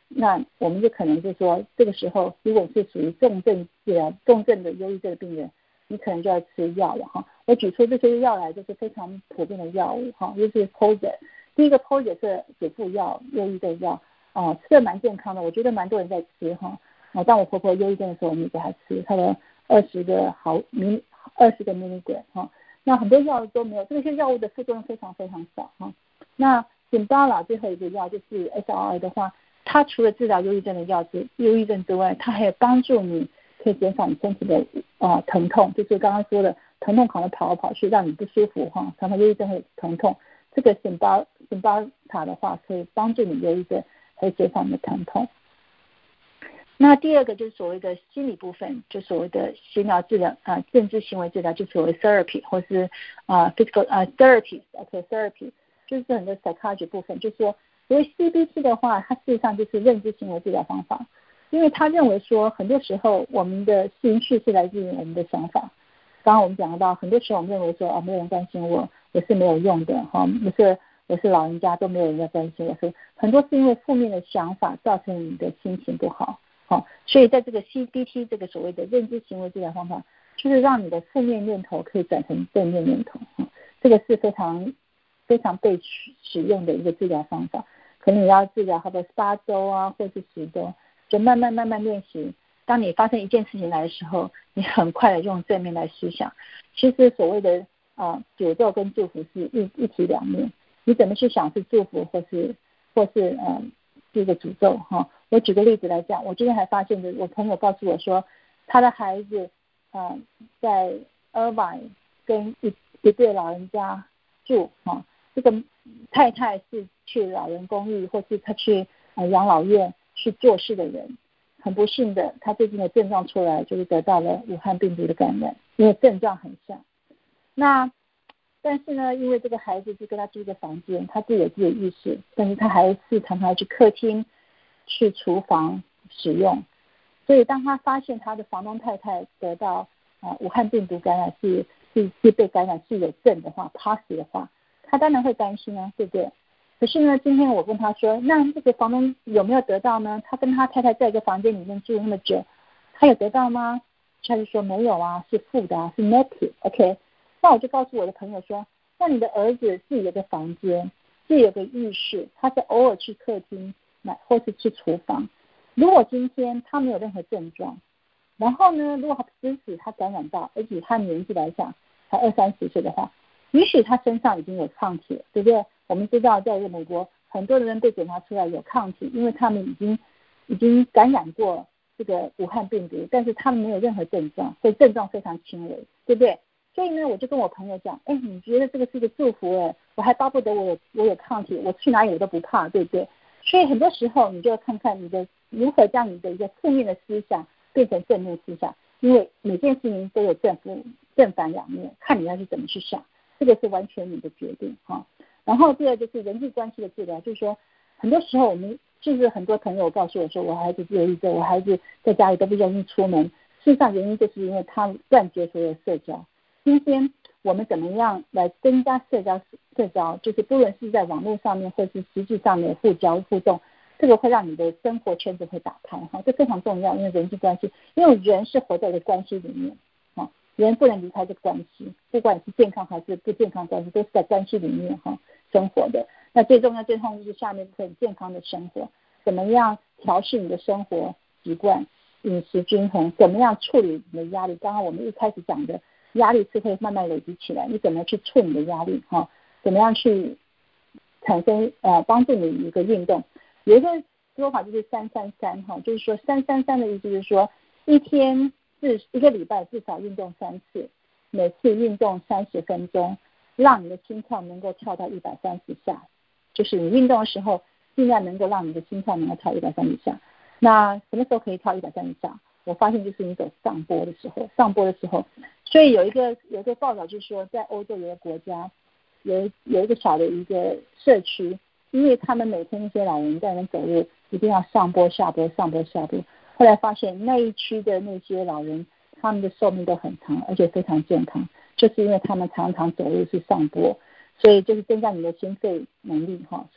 那我们就可能就说这个时候如果是属于重症治疗重症的忧郁症的病人，你可能就要吃药了哈。我举出这些药来就是非常普遍的药物哈，就是 Prozac。第一个 Prozac 是止腹药，忧郁症药啊，吃的蛮健康的，我觉得蛮多人在吃哈。啊，当我婆婆忧郁症的时候，我们给她吃她的二十个毫米二十个 milligram 哈。那很多药都没有，这些药物的副作用非常非常少哈。那 Cimbala 最后一个药就是 S R I 的话，它除了治疗忧郁症的药之忧郁症之外，它还有帮助你可以减少你身体的呃疼痛，就是刚刚说的疼痛可能跑来跑去让你不舒服哈，常常忧郁症会疼痛。这个 Cimbala Cimbala 的话可以帮助你忧郁症，可以减少你的疼痛。那第二个就是所谓的心理部分，就所谓的心疗治疗啊、呃，认知行为治疗，就所谓 therapy 或是啊、呃、physical 啊、呃、therapy，OK therapy 就是很多 psychology 部分，就是说所谓 C B T 的话，它事实上就是认知行为治疗方法，因为他认为说很多时候我们的情绪是来自于我们的想法。刚刚我们讲到，很多时候我们认为说啊，没有人关心我，我是没有用的哈，不是我是老人家都没有人在关心我，所以很多是因为负面的想法造成你的心情不好。好，所以在这个 C B T 这个所谓的认知行为治疗方法，就是让你的负面念头可以转成正面念头，这个是非常非常被使用的一个治疗方法。可能你要治疗差不多八周啊，或是十周，就慢慢慢慢练习。当你发生一件事情来的时候，你很快的用正面来思想。其实所谓的啊诅咒跟祝福是一一体两面，你怎么去想是祝福或是或是呃这个诅咒哈。我举个例子来讲，我今天还发现的，我朋友告诉我说，他的孩子啊、呃、在 Irvine 跟一一对老人家住哈，这个太太是去老人公寓或是他去呃养老院去做事的人，很不幸的，他最近的症状出来就是得到了武汉病毒的感染，因为症状很像。那但是呢，因为这个孩子是跟他住一个房间，他自己有自己的意识，但是他还是常常去客厅去厨房使用，所以当他发现他的房东太太得到啊武汉病毒感染是是是被感染是有症的话 positive 的话，他当然会担心啊，对不对？可是呢，今天我问他说，那这个房东有没有得到呢？他跟他太太在一个房间里面住那么久，他有得到吗？他就说没有啊，是负的啊，是 negative。OK， 那我就告诉我的朋友说，那你的儿子自己有个房间，自己有个浴室，他是偶尔去客厅或是去厨房。如果今天他没有任何症状，然后呢，如果他即使他感染到，而且他年纪来讲才二三十岁的话，也许他身上已经有抗体了，对不对？我们知道在美国很多的人被检查出来有抗体，因为他们已经已经感染过这个武汉病毒，但是他们没有任何症状，所以症状非常轻微，对不对？所以呢，我就跟我朋友讲，哎，你觉得这个是个祝福哎，我还巴不得我有我有抗体，我去哪里我都不怕，对不对？所以很多时候你就要看看你的如何将你的一个负面的思想变成正面思想，因为每件事情都有正负正反两面，看你要是怎么去想，这个是完全你的决定哈。然后第二就是人际关系的治疗，就是说很多时候我们就是很多朋友告诉我说，我孩子忧郁症，我孩子在家里都不愿意出门，事实上原因就是因为他断绝所有社交。今天我们怎么样来增加社交社交，就是不论是在网络上面或是实际上面互交互动，这个会让你的生活圈子会打开哈，这非常重要，因为人际关系，因为人是活在一个关系里面哈，人不能离开这个关系，不管是健康还是不健康关系，都是在关系里面哈生活的。那最重要最重要就是下面很健康的生活，怎么样调试你的生活习惯，饮食均衡，怎么样处理你的压力，刚刚我们一开始讲的压力是会慢慢累积起来，你怎么去处理你的压力哈？怎么样去产生呃帮助你一个运动？有一个说法就是三三三哈，就是说三三三的意思就是说一天至一个礼拜至少运动三次，每次运动三十分钟，让你的心跳能够跳到一百三十下，就是你运动的时候尽量能够让你的心跳能够跳一百三十下。那什么时候可以跳一百三十下？我发现就是你走上坡的时候，上坡的时候，所以有一个有一个报道就是说，在欧洲有个国家有有一个小的一个社区，因为他们每天那些老人在那走路一定要上坡下坡上坡下坡，后来发现那一区的那些老人他们的寿命都很长，而且非常健康，就是因为他们常常走路是上坡，所以就是增加你的心肺能力哈。所以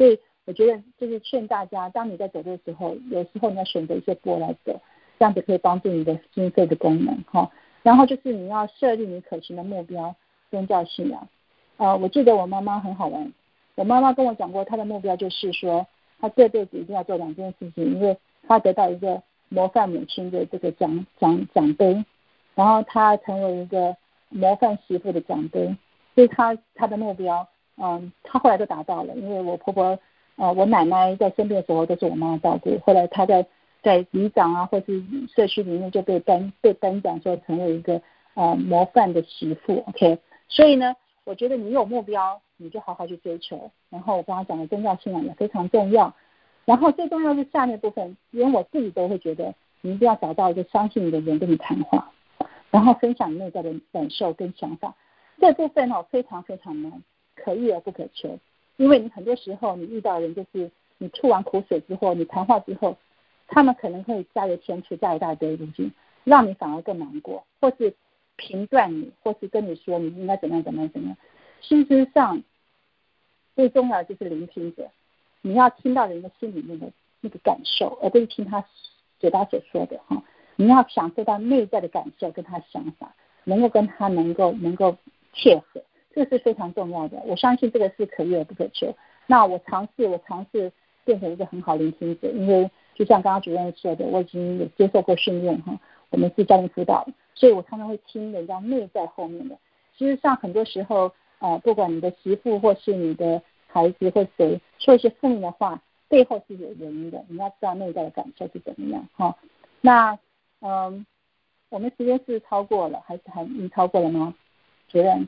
我觉得就是劝大家，当你在走路的时候，有时候你要选择一些步来走，这样子可以帮助你的心肺的功能哈。然后就是你要设立你可行的目标，宗教信仰。呃，我记得我妈妈很好玩，我妈妈跟我讲过，她的目标就是说，她这辈子一定要做两件事情，因为她得到一个模范母亲的这个奖奖奖杯，然后她成为一个模范媳妇的奖杯，所以她她的目标，嗯，她后来都达到了。因为我婆婆，呃，我奶奶在生病的时候都是我妈妈照顾，后来她在在里长啊或是社区里面就被颁被颁奖说成为一个呃模范的媳妇 ，OK， 所以呢，我觉得你有目标，你就好好去追求。然后我刚刚讲的宗教信仰也非常重要。然后最重要是下面部分，连我自己都会觉得，你一定要找到一个相信你的人跟你谈话，然后分享你内在的感受跟想法。这部分哦非常非常难，可遇而不可求。因为你很多时候你遇到的人就是你吐完苦水之后，你谈话之后，他们可能会加油添醋，加一大堆东西，让你反而更难过，或是评断你，或是跟你说你应该怎么样怎么样怎么样。事实上，最重要的就是聆听者，你要听到人的心里面的那个感受，而不是听他嘴巴所说的哈。你要享受到内在的感受跟他想法，能够跟他能够能够切合，这是非常重要的。我相信这个是可遇而不可求。那我尝试，我尝试变成一个很好聆听者，因为就像刚刚主任说的，我已经有接受过训练哈，我们是家庭辅导，所以我常常会听人家内在后面的。事实上，很多时候，呃，不管你的媳妇或是你的孩子或谁说一些负面的话，背后是有原因的，你要知道内在的感受是怎么样哈。那嗯，我们时间是超过了，还是还已超过了吗？主任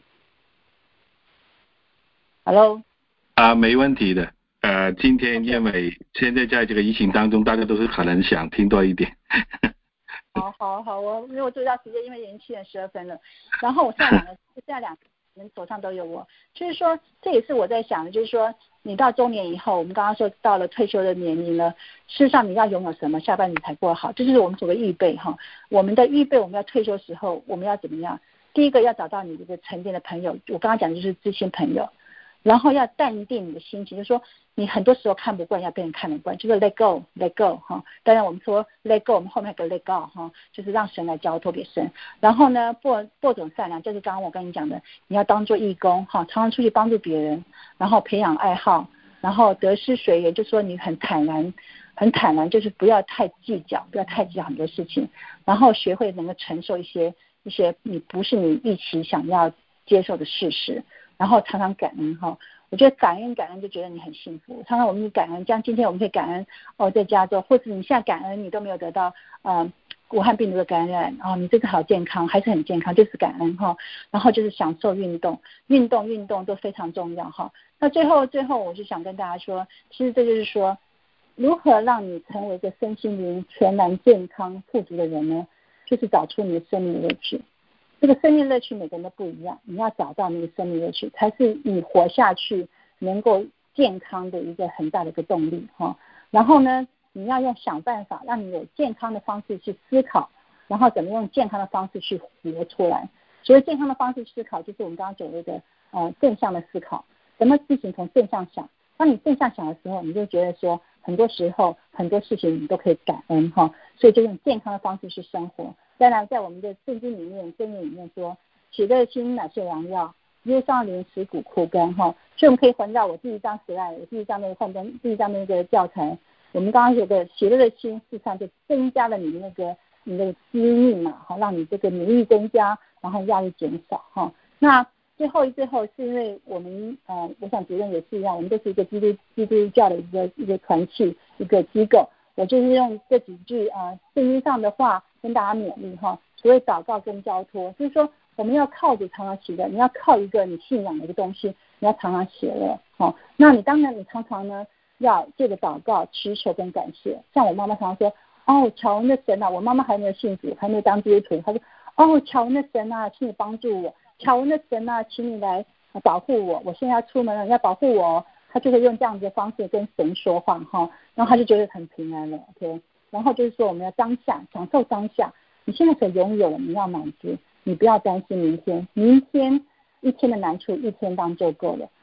，Hello。 啊，没问题的。呃，今天因为现在在这个疫情当中，大家都是可能想听多一点。 好好好，我因为我注意到时间，因为已经七点十二分了。然后我现在两个，现在两个人手上都有我，就是说这也是我在想的，就是说你到中年以后，我们刚刚说到了退休的年龄了，事实上你要拥有什么，下半年才过好，这就是我们所谓预备哈。我们的预备，我们要退休时候，我们要怎么样？第一个要找到你这个沉淀的朋友，我刚刚讲的就是知心朋友。然后要淡定你的心情，就是说你很多时候看不惯，要被人看得惯，就是 let go let go 哈。当然我们说 let go， 我们后面还有个 let go 哈，就是让神来交托给神。然后呢，播播种善良，就是刚刚我跟你讲的，你要当做义工哈，常常出去帮助别人，然后培养爱好，然后得失随缘，就说你很坦然，很坦然，就是不要太计较，不要太计较很多事情，然后学会能够承受一些一些你不是你预期想要接受的事实。然后常常感恩哈，我觉得感恩感恩就觉得你很幸福。常常我们感恩，像今天我们可以感恩哦，在加州，或者你现在感恩你都没有得到呃武汉病毒的感染哦，你这个好健康，还是很健康，就是感恩哈。然后就是享受运动，运动运动都非常重要哈。那最后最后我就想跟大家说，其实这就是说，如何让你成为一个身心灵全然健康富足的人呢？就是找出你的生命乐趣。这个生命乐趣每个人都不一样，你要找到那个生命乐趣，才是你活下去能够健康的一个很大的一个动力哈。然后呢，你要用想办法让你有健康的方式去思考，然后怎么用健康的方式去活出来。所以健康的方式思考，就是我们刚刚讲的个呃正向的思考，什么事情从正向想。当你正向想的时候，你就觉得说很多时候很多事情你都可以感恩哈。所以就用健康的方式去生活。当然在我们的圣经里面箴言里面说，喜乐心乃是良药，忧伤灵使骨枯干哈。所以我们可以环绕我第一张时代，我第一张那个幻灯，第一张那个教材，我们刚刚有个喜乐的心，事实上就增加了你那个你的机遇嘛哈，让你这个免疫力增加，然后压力减少哈。那最后最后是因为我们呃，我想主任也是一样，我们都是一个基督基督教的一个一个团契一个机构。我就是用这几句啊圣经上的话跟大家勉励哈，所谓祷告跟交托，就是说我们要靠着常常喜乐，你要靠一个你信仰的一个东西，你要常常喜乐哈。那你当然你常常呢要借着祷告祈求跟感谢。像我妈妈常常说，哦巧恩的神啊，我妈妈还没有信主，还没有当基督徒，她说哦巧恩的神啊，请你帮助我，巧恩的神啊，请你来保护我，我现在要出门了，你要保护我。他就会用这样子的方式跟神说话哈，然后他就觉得很平安了 ，OK。然后就是说我们要当下享受当下，你现在所拥有的你要满足，你不要担心明天，明天一天的难处一天当就够了。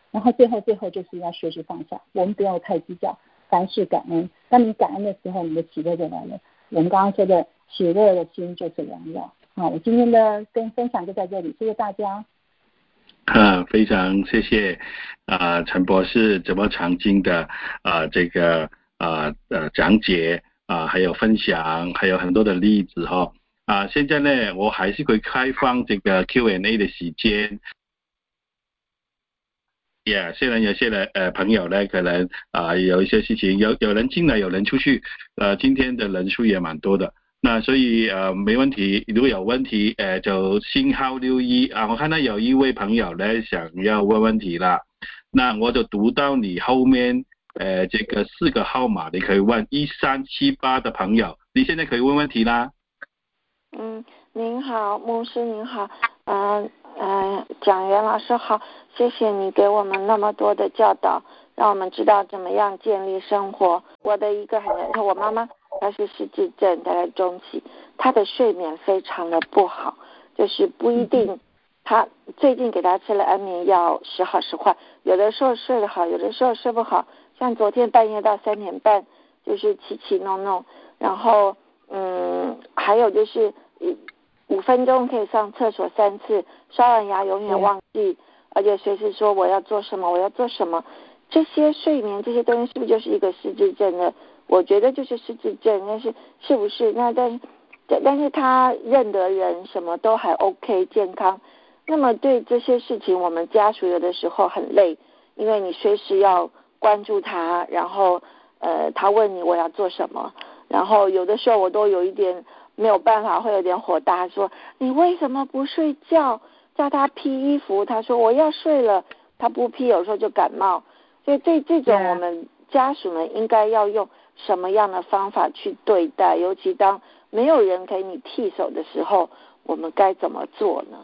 然后最后最后就是要学习放下，我们不要太计较，凡事感恩。当你感恩的时候，你的喜乐就来了。我们刚刚说的喜乐的心就是良药。好，我今天的跟分享就在这里，谢谢大家。 啊，非常谢谢啊，陈博士这么长经的啊这个啊呃讲解啊，还有分享，还有很多的例子哈啊。现在呢，我还是会开放这个 Q and A 的时间。Yeah， 虽然有些人呃朋友呢，可能啊、呃、有一些事情，有有人进来，有人出去，呃，今天的人数也蛮多的。那所以呃没问题，如果有问题，呃就星号六一啊，我看到有一位朋友呢想要问问题啦，那我就读到你后面呃这个四个号码，你可以问一三七八的朋友，你现在可以问问题啦。 嗯，您好，牧师您好，嗯、呃、嗯、呃，蒋元老师好，谢谢你给我们那么多的教导，让我们知道怎么样建立生活。我的一个很年轻，我妈妈她是失智症，大概中期，她的睡眠非常的不好，就是不一定，她最近给她吃了安眠药，时好时坏，有的时候睡得好，有的时候睡不好，像昨天半夜到三点半，就是起起弄弄，然后嗯，还有就是五分钟可以上厕所三次，刷完牙永远忘记，而且随时说我要做什么，我要做什么。这些睡眠这些东西是不是就是一个失智症呢？我觉得就是失智症，但是是不是？那但是但是他认得人，什么都还 OK 健康。那么对这些事情，我们家属有的时候很累，因为你随时要关注他，然后呃他问你我要做什么。然后有的时候我都有一点没有办法，会有点火大，说你为什么不睡觉？叫他披衣服，他说我要睡了，他不披，有时候就感冒。所以对这种我们家属们应该要用什么样的方法去对待？尤其当没有人给你替手的时候，我们该怎么做呢？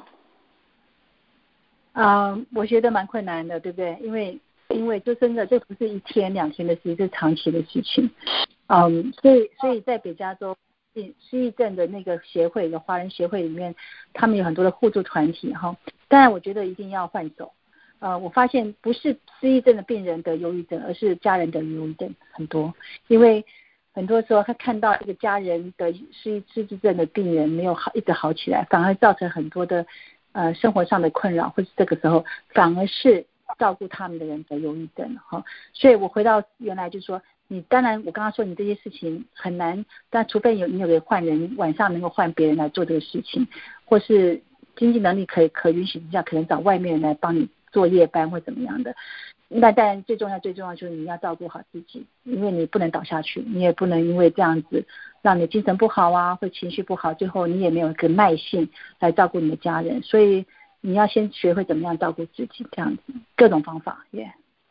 啊、呃，我觉得蛮困难的，对不对？因为因为就真的这不是一天两天的事情，是长期的事情。嗯，所以所以在北加州失忆症的那个协会的华人协会里面，他们有很多的互助团体哈。当然，我觉得一定要换手。呃，我发现不是失忆症的病人得忧郁症，而是家人得忧郁症很多，因为很多时候他看到一个家人的失忆失智症的病人没有好一直好起来，反而造成很多的呃生活上的困扰，或是这个时候反而是照顾他们的人得忧郁症哈。所以我回到原来就是说，你当然我刚刚说你这些事情很难，但除非有你有个换人，晚上能够换别人来做这个事情，或是经济能力可以可允许之下，可能找外面人来帮你做夜班或怎么样的。那当然最重要最重要就是你要照顾好自己，因为你不能倒下去，你也不能因为这样子让你精神不好啊，或情绪不好，最后你也没有一个耐性来照顾你的家人，所以你要先学会怎么样照顾自己，这样子各种方法耶。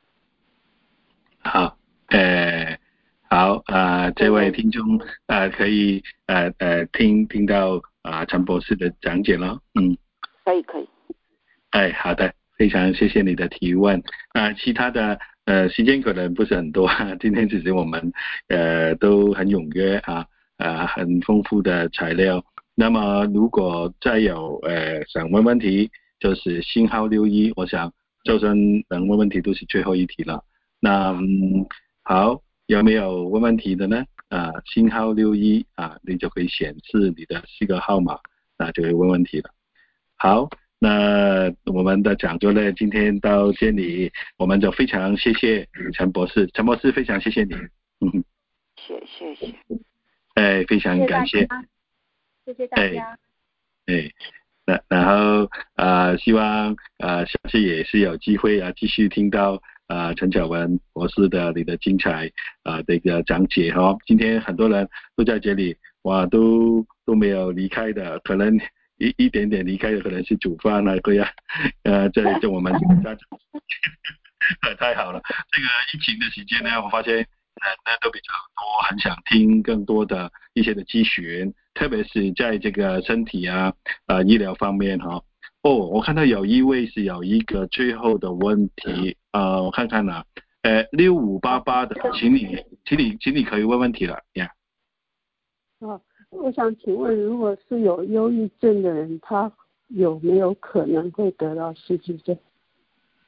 Yeah. 好，呃，好啊、呃，这位听众呃可以呃呃听听到啊、呃、陈博士的讲解了，嗯， 可以可以。 哎，好的，非常谢谢你的提问。那、呃、其他的呃时间可能不是很多，今天其实我们呃都很踊跃啊，呃很丰富的材料。那么如果再有呃想问问题，就是星号六一，我想就算能问问题都是最后一题了。那嗯好，有没有问问题的呢？啊、呃，星号六一啊，你就可以显示你的四个号码，那就会问问题了。好。那我们的讲座呢，今天到这里，我们就非常谢谢陈博士，陈博士非常谢谢你，嗯， 谢谢谢， 哎，非常感谢， 谢谢大家， 哎，那然后呃，希望呃下次也是有机会啊，继续听到呃陈巧文博士的你的精彩啊、呃、的一个讲解哈、哦。今天很多人都在这里，哇，都都没有离开的，可能。一一点点离开的可能是煮饭啊，对呀，呃，这这我们家长太好了。这个疫情的时间呢，我发现人呢都比较多，很想听更多的一些的咨询，特别是在这个身体啊、呃医疗方面哈、哦。哦，我看到有一位是有一个最后的问题，呃，我看看啊，呃，六五八八的，请你，请你，请你可以问问题了呀。 哦，我想请问，如果是有忧郁症的人，他有没有可能会得到失智症？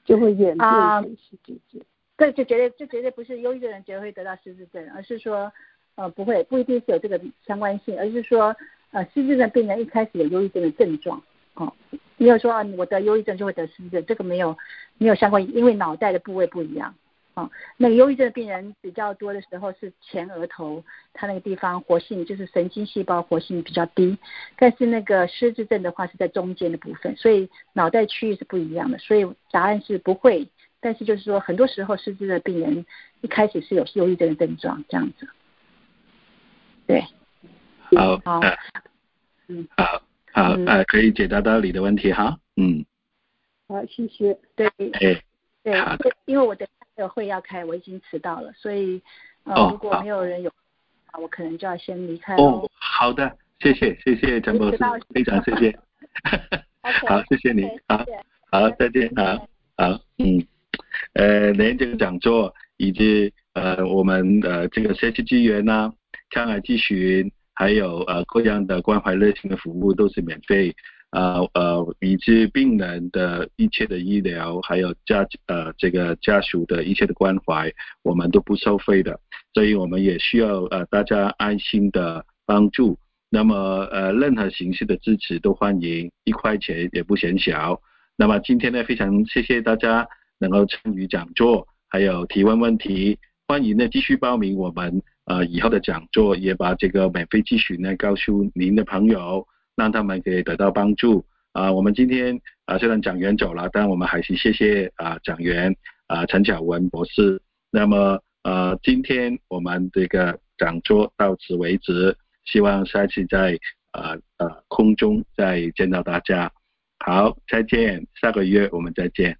就会演变啊成失智症。 这就绝对这绝对不是忧郁症人绝对会得到失智症，而是说呃不会不一定是有这个相关性，而是说呃失智症病人一开始有忧郁症的症状，哦，没有说、啊、我得忧郁症就会得失智症，这个没有没有相关，因为脑袋的部位不一样。哦，那个忧郁症的病人比较多的时候是前额头，他那个地方活性就是神经细胞活性比较低，但是那个失智症的话是在中间的部分，所以脑袋区域是不一样的，所以答案是不会。但是就是说，很多时候失智的病人一开始是有忧郁症的症状，这样子。对， 好， 好， 呃、 嗯， 好，好， 嗯、 呃，可以解答到你的问题哈，嗯， 好，谢谢。 对， 哎， 对好的， 因为我的这个会要开，我已经迟到了，所以呃， 哦， 如果没有人有，我可能就要先离开哦， 喽。 好的，谢谢，谢谢陈博士，非常谢谢，好，谢谢你，好，好，再见，好，好，嗯。呃，连这个讲座以及呃我们呃这个社区资源呐、抗癌咨询，还有呃各样的关怀热情的服务都是免费，呃呃以及病人的一切的医疗，还有家呃这个家属的一切的关怀，我们都不收费的，所以我们也需要呃大家爱心的帮助。那么呃任何形式的支持都欢迎，一块钱也不嫌小。那么今天呢，非常谢谢大家能够参与讲座，还有提问问题，欢迎呢继续报名我们呃以后的讲座，也把这个免费咨询呢告诉您的朋友，让他们可以得到帮助。啊、呃，我们今天啊、呃、虽然讲员走了，但我们还是谢谢啊、呃、讲员啊、呃、陈巧文博士。那么呃今天我们这个讲座到此为止，希望下次在呃呃空中再见到大家。好，再见，下个月我们再见。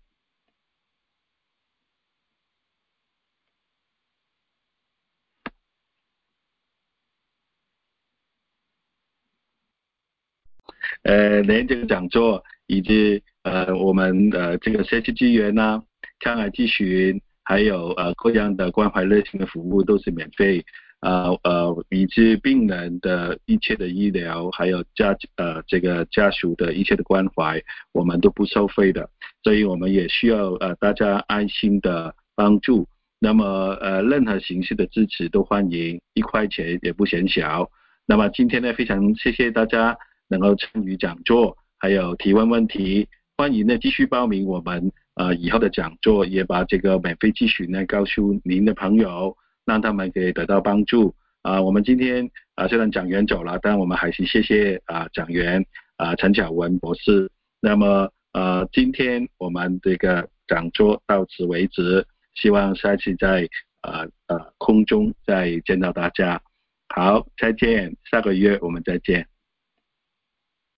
呃，连这个讲座以及呃我们呃这个社区资源呐、抗癌咨询，还有呃各样的关怀热情的服务都是免费，呃呃以及病人的一切的医疗，还有家呃这个家属的一切的关怀，我们都不收费的，所以我们也需要呃大家爱心的帮助。那么呃任何形式的支持都欢迎，一块钱也不嫌小。那么今天呢，非常谢谢大家能够参与讲座，还有提问问题，欢迎呢继续报名我们呃以后的讲座，也把这个免费咨询呢告诉您的朋友，让他们可以得到帮助。啊、呃，我们今天啊、呃、虽然讲员走了，但我们还是谢谢啊、呃、讲员啊、呃、陈巧文博士。那么呃今天我们这个讲座到此为止，希望下次在呃呃空中再见到大家。好，再见，下个月我们再见。